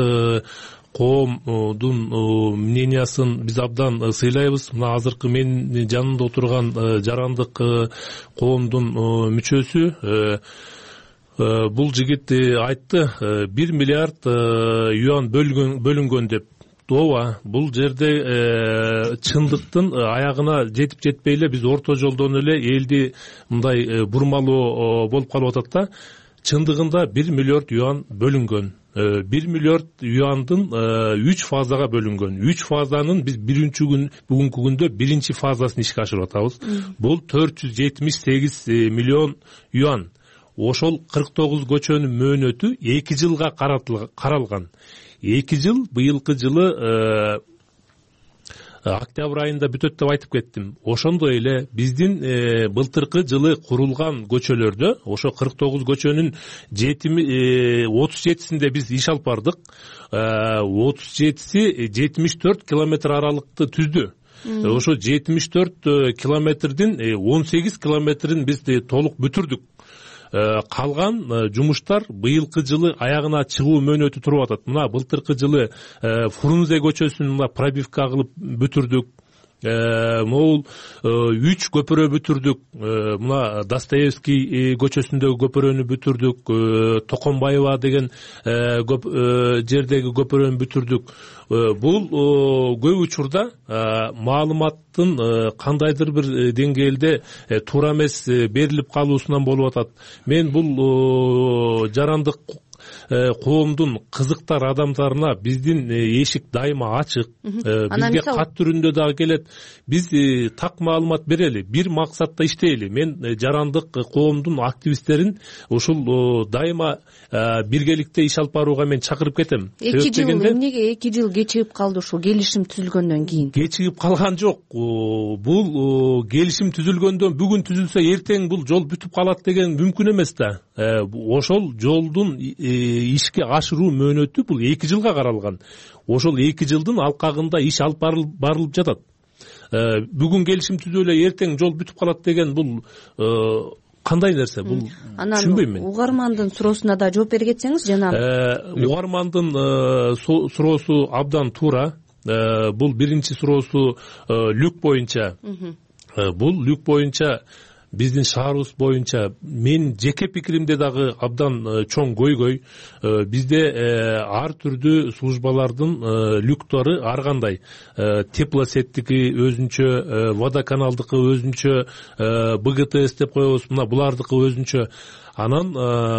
коомдун мнениясын биз абдан сыйлайбыз. Мына азыркы менин жанымда отурган жарандык коомдун мүчөсү бул жигит айтты, бир миллиард юан бөлүнгөн деп. Ооба, бул жерде чындыктын аягына жетип жетпей эле биз орто жолдон эле элди мындай бурмалоо болуп калып атат да. Чындыгында бир миллиард юан бөлүнгөн. бир миллиард юандын үч фазага бөлүнгөн. үч фазанын биз биринчи күн бүгүнкү күндө биринчи фазасын ишке ашырып атабыз. Бул төрт жүз жетимиш сегиз миллион юан. Ошол кырк тогуз көчөнүн мөөнөтү эки жылга каралган. эки жыл, быйылкы жылы октябрь айында бүтөт деп айтып кеттим. Ошондой эле биздин былтыркы жылы курулган көчөлөрдө, ошо кырк тогуз көчөнүн отуз жетисинде биз иш алып бардык. отуз жетиси жетимиш төрт километр аралыкты түздү. ошо жетимиш төрт километрдин он сегиз километрин биз толук бүтүрдүк. Калган жумуштар быйылкы жылы аягына чыгуу мөөнөтү туруп атат. Мына былтыркы жылы Фрунзе көчөсүн мына пробивка кылып бүтүрдүк. Могул үч көпүрө бүтүрдүк. Мына Достоевский көчөсүндөгү көпүрөнү бүтүрдүк. Токонбаева деген жердеги көпүрөнү бүтүрдүк. Бул көп учурда маалыматтын кандайдыр бир деңгээлде туура эмес берилип калуусунан болуп атат. Мен бул жарандык коомдун кызыктар адамдарына биздин эшик дайыма ачык. Бизге кат түрүндө дагы келет. Биз так маалымат берели, бир максатта иштейли. Мен жарандык коомдун активисттерин ушул дайыма биргеликте иш алып барууга мен чакырып кетем. эки жыл эмнеге эки жыл кечигип калды ушул келишим түзүлгөндөн кийин? Кечигип калган жок. Бул келишим түзүлгөндөн бүгүн түзүлсө эртең бул жол бүтүп калат деген мүмкүн эмес да. Ошол жолдун ишке ашыруу мөөнөтү бул эки жылга каралган. Ошол эки жылдын алкагында иш алып барылып жатат. Бүгүн келишим түзүп эле эртең жол бүтүп калат деген бул кандай нерсе? Бул түшүнбөйм мен. Угармандын суроосуна да жооп бере кетсеңиз жана. Угармандын суроосу абдан туура. Бул биринчи суроосу люк боюнча. Бул люк боюнча биздин шаарыбыз боюнча мен жеке пикиримде дагы абдан чоң көйгөй. Бизде ар түрдүү службалардын люктору ар кандай. Теплосеттики өзүнчө, водоканалдыкы өзүнчө, бэ гэ тэ эс деп коебуз, мына булардыкы өзүнчө. Анан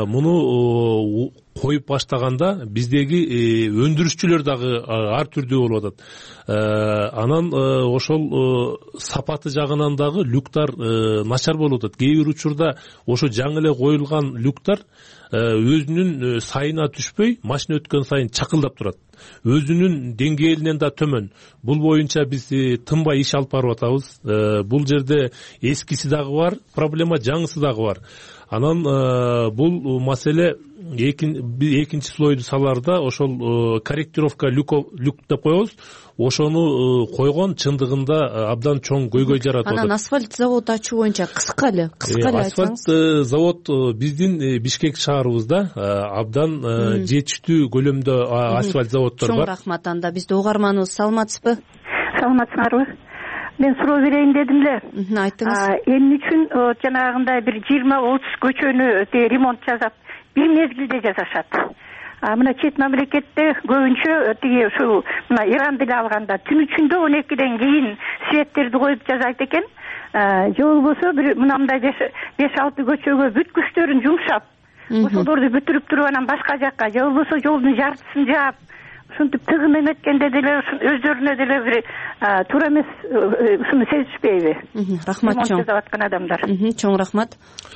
муну коюп баштаганда биздеги өндүрүшчүлөр дагы ар түрдүү болуп атат. Анан ошол сапаты жагынан дагы люктар начар болуп атат. Кээ бир учурда ошо жаңы эле коюлган люктар өзүнүн сайына түшпөй, машина өткөн сайын чакылдап турат. Өзүнүн деңгээлинен да төмөн. Бул боюнча биз тынбай иш алып барып атабыз. Бул жерде эскиси дагы бар, проблема жаңысы дагы бар. Анан бул маселе экинчи слойду саларда ошол корректировка люк деп коебуз. Ошону койгон чындыгында абдан чоң көйгөй жаратып атат. Анан асфальт завод ачуу боюнча кыска эле, кыска эле айтсаңыз. Асфальт завод биздин Бишкек шаарыбызда абдан жетиштүү көлөмдө асфальт заводдор бар. Чоң рахмат. Анда бизде угарманыбыз, саламатсызбы? Саламатсыңарбы? Мен суроо берейин дедим эле. Айттыңыз. Эмне үчүн жанагындай бир жыйырма отуз көчөнү ремонт жасап бир мезгилде жасашат? Мына чет мамлекетте көбүнчө тиги ушул мына Иран деле алганда түн ичинде он экиден кийин светтерди коюп жасайт экен. Же болбосо бир мындай беш алты көчөгө бүт күчтөрүн жумшап, ошолорду бүтүрүп туруп анан башка жакка, же болбосо жолдун жартысын жаап, ушинтип тыгын эметкенде деле өздөрүнө деле бир туура эмес ушуну сезишпейби? Рахмат чоң. Жасап аткан адамдар. Чоң рахмат.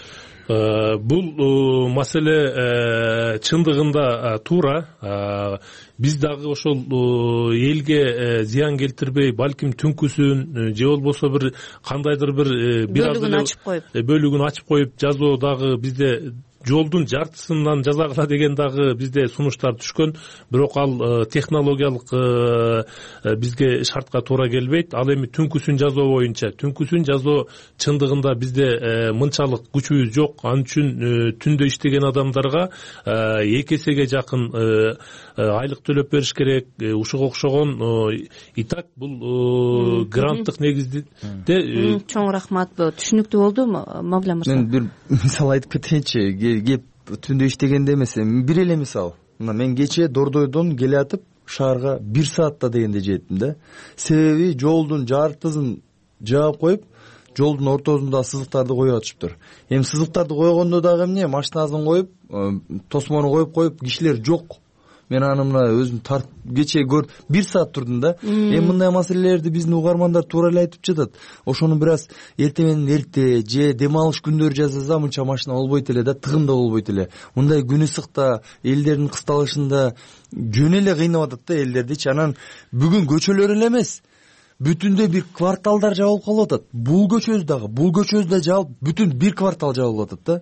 Бул маселе чындыгында туура. Биз дагы ошол элге зыян келтирбей, балким түнкүсүн же болбосо бир кандайдыр бир бөлүгүн ачып коюп, бөлүгүн ачып коюп жазуу дагы бизде жолдун жартысынан жазагыла деген дагы бизде сунуштар түшкөн. Бирок ал технологиялык бизге шартка туура келбейт. Ал эми түнкүсүн жазуу боюнча, түнкүсүн жазуу чындыгында бизде мынчалык күчүбүз жок. Ал үчүн түндө иштеген адамдарга эки эсеге жакын айлык төлөп бериш керек. Ушуга окшогон и так бул гранттык негизде. Чоң рахмат. Түшүнүктүү болду, Мавля мырза. Мен бир мисал айтып кетейинчи. Кеп түндө иштегенде эмес, бир эле мисал. Мына мен кечээ Дордойдон келе атып шаарга бир саатта дегенде жеттим да. Себеби жолдун жартысын жаап коюп, жолдун ортосунда сызыктарды коюп атышыптыр. Эми сызыктарды койгондо дагы эмне, машинасын коюп, тосмону коюп коюп, кишилер жок. Мен аны мына өзүм тарт кечээ көр бир саат турдум да. Эми мындай маселелерди биздин угармандар туура эле айтып жатат. Ошону бир аз эрте менен эрте же дем алыш күндөрү жасаса мынча машина болбойт эле да, тыгын да болбойт эле. Мындай күн ысыкта, элдердин кысталышында жөн эле кыйнап атат да элдердичи. Анан бүгүн көчөлөр эле эмес, бүтүндөй бир кварталдар жабылып калып атат. Бул көчөбүз дагы, бул көчөбүз да жабылып, бүтүн бир квартал жабылып атат да.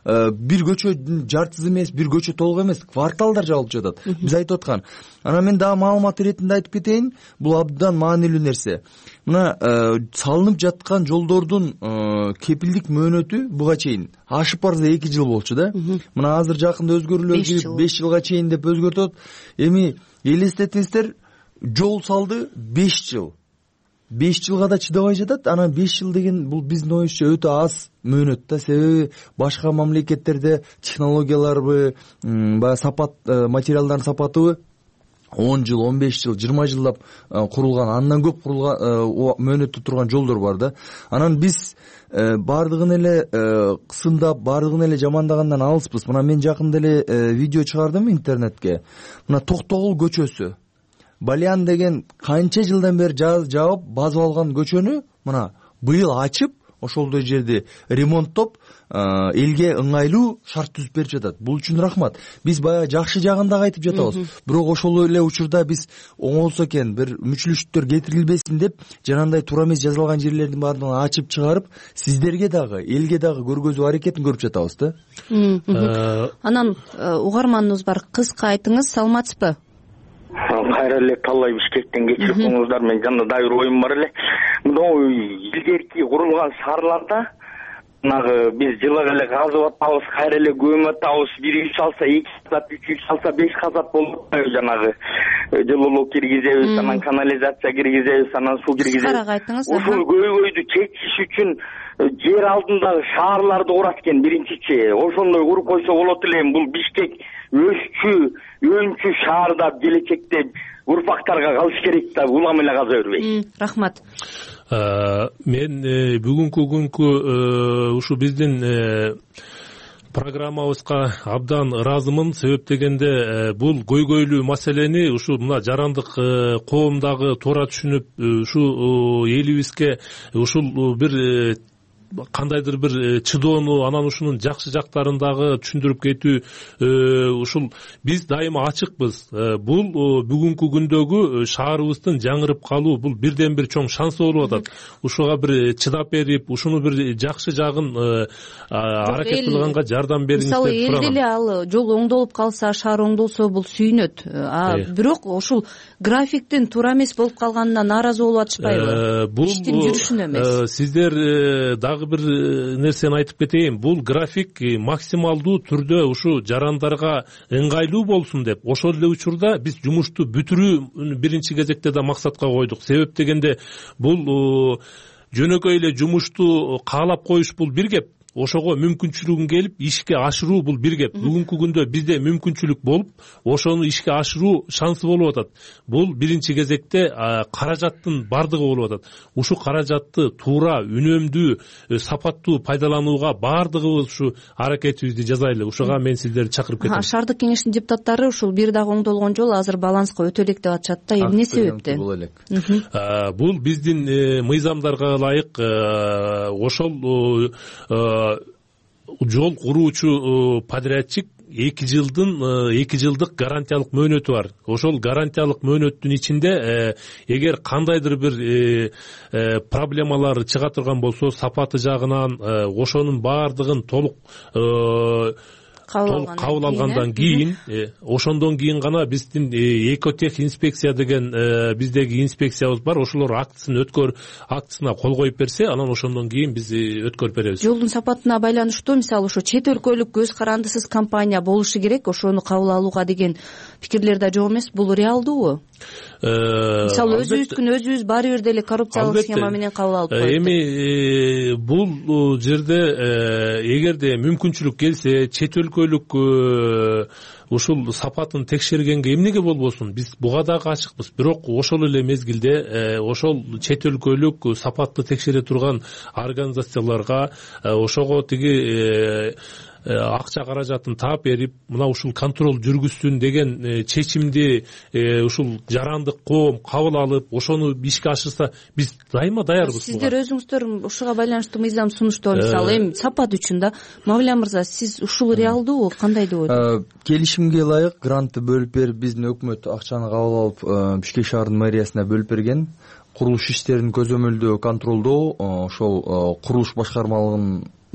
бир көчө жартысы эмес, бир көчө толук эмес, кварталдар жабылып жатат. Биз айтып аткан. Анан мен дагы маалымат иретинде айтып кетейин, бул абдан маанилүү нерсе. Мына салынып жаткан жолдордун кепилдик мөөнөтү буга чейин ашып барса эки жыл болчу да. Мына азыр жакында өзгөрүүлөр кирип беш жылга чейин деп өзгөртөт. Эми элестетиңиздер, жол салды беш жыл. беш жылга да чыдабай жатат. Анан беш жыл деген бул биздин оюбузча өтө аз мөөнөт да. Себеби башка мамлекеттерде технологияларбы, баягы сапат, материалдардын сапатыбы он жыл, он беш жыл, жыйырма жылдап курулган, андан көп курулган мөөнөттө турган жолдор бар да. Анан биз баардыгын эле кысымдап, баардыгын эле жамандагандан алыспыз. Мына мен жакында эле видео чыгардым интернетке. Мына Токтогул көчөсү, Балян деген канча жылдан бери жабып базып алган көчөнү мына быйыл ачып, ошолдой жерди ремонттоп, элге ыңгайлуу шарт түзүп берип жатат. Бул үчүн рахмат. Биз баягы жакшы жагын дагы айтып жатабыз. Бирок ошол эле учурда биз оңолсо экен, бир мүчүлүштүктөр кетирилбесин деп, жанагындай туура эмес жазылган жерлердин баардыгын ачып чыгарып, сиздерге дагы, элге дагы көргөзүү аракетин көрүп жатабыз да. Анан угарманыбыз бар, кыска айтыңыз, саламатсызбы? Кайра эле Таллай Бишкектен кечирип коюңуздар, мен жана дайыр оюм бар эле. Мына илгерки курулган шаарларда нагы биз жылык эле казып атабыз, кайра эле көмүп атабыз, бир үй салса эки касат, үч үй салса беш касат болуп атпайбы, жанагы жылуулуу киргизебиз, анан канализация киргизебиз, анан суу киргизебиз. Ушул көйгөйдү чечиш үчүн жер алдындагы шаарларды урат экен биринчичи. Ошондой куруп койсо болот эле. Бул Бишкек өсчү, өнчү шаарда келечекте урпактарга калыш керек да, улам эле каза бербей. Рахмат. Мен бүгүнкү күnkү ушу биздин программабызга абдан ыраазымын. Себеп дегенде бул көйгөйлүү маселени ушу мына жарандык коомдагы туура түшүнүп, ушу элибизге ушул бир кандайдыр бир чыдоону, анан ушунун жакшы жактарын дагы түшүндүрүп кетүү, ушул биз дайыма ачыкпыз. Бул бүгүнкү күндөгү шаарыбыздын жаңырып калуу, бул бирден бир чоң шансы болуп атат. Ушуга бир чыдап берип, ушуну бир жакшы жагын аракет кылганга жардам бериңиз деп сураган. Мисалы, эл деле ал жол оңдолуп калса, шаар оңдолсо бул сүйүнөт. А бирок ушул графиктин туура эмес болуп калганына нааразы болуп атышпайбы? Бул иштин жүрүшүнө эмес. Сиздер бир нерсени айтып кетейин. Бул график максималдуу түрдө ушу жарандарга ыңгайлуу болсун деп, ошол эле учурда биз жумушту бүтүрүү биринчи кезекте да максатка койдук. Себеп дегенде бул жөнөкөй эле жумушту каалап коюш бул бир кеп, ошого мүмкүнчүлүгүн келип ишке ашыруу бул бир кеп. Бүгүнкү күндө бизде мүмкүнчүлүк болуп, ошону ишке ашыруу шансы болуп атат. Бул биринчи кезекте каражаттын бардыгы болуп атат. Ушу каражатты туура, үнөмдүү, сапаттуу пайдаланууга бардыгыбыз ушу аракетибизди жазайлы. Ушуга мен сиздерди чакырып кетем. Шаардык кеңештин депутаттары ушул бир дагы оңдолгон жол азыр баланска өтө элек деп атышат да. Эмне себептен? Бул биздин мыйзамдарга ылайык ошол жол куруучу подрядчик эки жылдын эки жылдык гарантиялык мөөнөтү бар. Ошол гарантиялык мөөнөттүн ичинде эгер кандайдыр бир проблемалар чыга турган болсо, сапаты жагынан ошонун баардыгын толук кабыл алгандан кийин, ошондон кийин гана биздин экотех инспекция деген биздеги инспекциябыз бар. Ошолор актысын өткөр актысына кол коюп берсе, анан ошондон кийин биз өткөрүп беребиз. Жолдун сапатына байланыштуу, мисалы ошо чет өлкөлүк көз карандысыз компания болушу керек, ошону кабыл алууга деген пикирлер да жок эмес. Бул реалдуубу? Мисалы өзүбүздүн өзүбүз баары бир деле коррупциялык схема менен кабыл алып коюп. Эми бул жерде эгерде мүмкүнчүлүк келсе, чет өлкөлүк ушул сапатын текшергенге эмнеге болбосун, биз буга дагы ачыкпыз. Бирок ошол эле мезгилде ошол чет өлкөлүк сапатты текшере турган организацияларга ошого тиги акча каражатын таап берип, мына ушул контроль жүргүзсүн деген чечимди ушул жарандык коом кабыл алып, ошону ишке ашырса, биз дайыма даярбыз. Сиздер өзүңүздөр ушуга байланыштуу мыйзам сунуштоо, мисалы эми сапат үчүн да. Мавля мырза, сиз ушул реалдуубу, кандай деп ойлойсуз? Келишимге ылайык грантты бөлүп берип, биздин өкмөт акчаны кабыл алып Бишкек шаарынын мэриясына бөлүп берген. Курулуш иштерин көзөмөлдөө, контролдоо ошол курулуш башкармалыгынын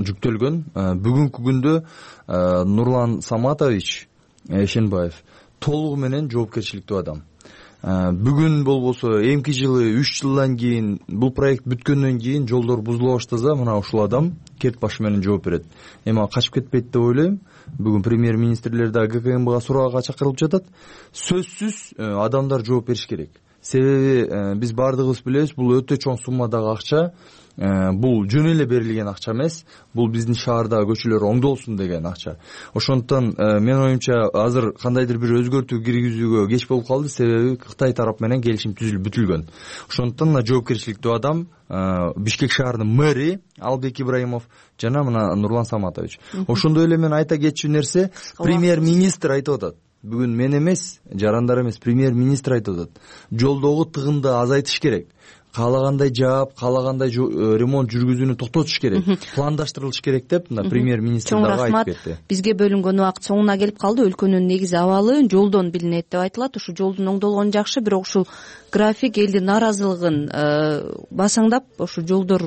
жүктөлгөн. Бүгүнкү күндө Нурлан Саматович Эшенбаев толугу менен жоопкерчиликтүү адам. Бүгүн болбосо эмки жылы үч жылдан кийин бул проект бүткөндөн кийин жолдор бузула баштаса, мына ушул адам керт башы менен жооп берет. Эми качып кетпейт деп ойлойм. Бүгүн премьер министрлер да ГКМБга суракка чакырылып жатат. Сөзсүз адамдар жооп бериш керек. Себеби биз баардыгыбыз билебиз, бул өтө чоң суммадагы акча. Бул жөн эле берилген акча эмес, бул биздин шаардагы көчөлөр оңдолсун деген акча. Ошондуктан менин оюмча азыр кандайдыр бир өзгөртүү киргизүүгө кеч болуп калды, себеби Кытай тарап менен келишим түзүлүп бүтүлгөн. Ошондуктан жоопкерчиликтүү адам Бишкек шаарынын мэри Албек Ибраимов жана мына Нурлан Саматович. Ошондой эле мен айта кетчү нерсе, премьер министр айтып атат. Бүгүн мен эмес, жарандар эмес, премьер министр айтып атат. Жолдогу тыгынды азайтыш керек. Каалагандай жаап, каалагандай ремонт жүргүзүүнү токтотуш керек, пландаштырылыш керек деп мына премьер министр дагы айтып кетти. Бизге бөлүнгөн убакыт соңуна келип калды. Өлкөнүн негизи абалы жолдон билинет деп айтылат. Ушу жолдун оңдолгону жакшы, бирок ушул график элдин нааразылыгын басаңдап, ушу жолдор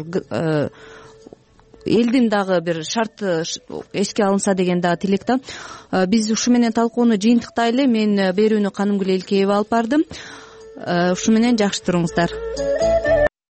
элдин дагы бир шарты эске алынса деген дагы тилек да. Биз ушу менен талкууну жыйынтыктайлы. Мен берүүнү Канымгүл Элкеева алып бардым. Ушу менен жакшы туруңуздар.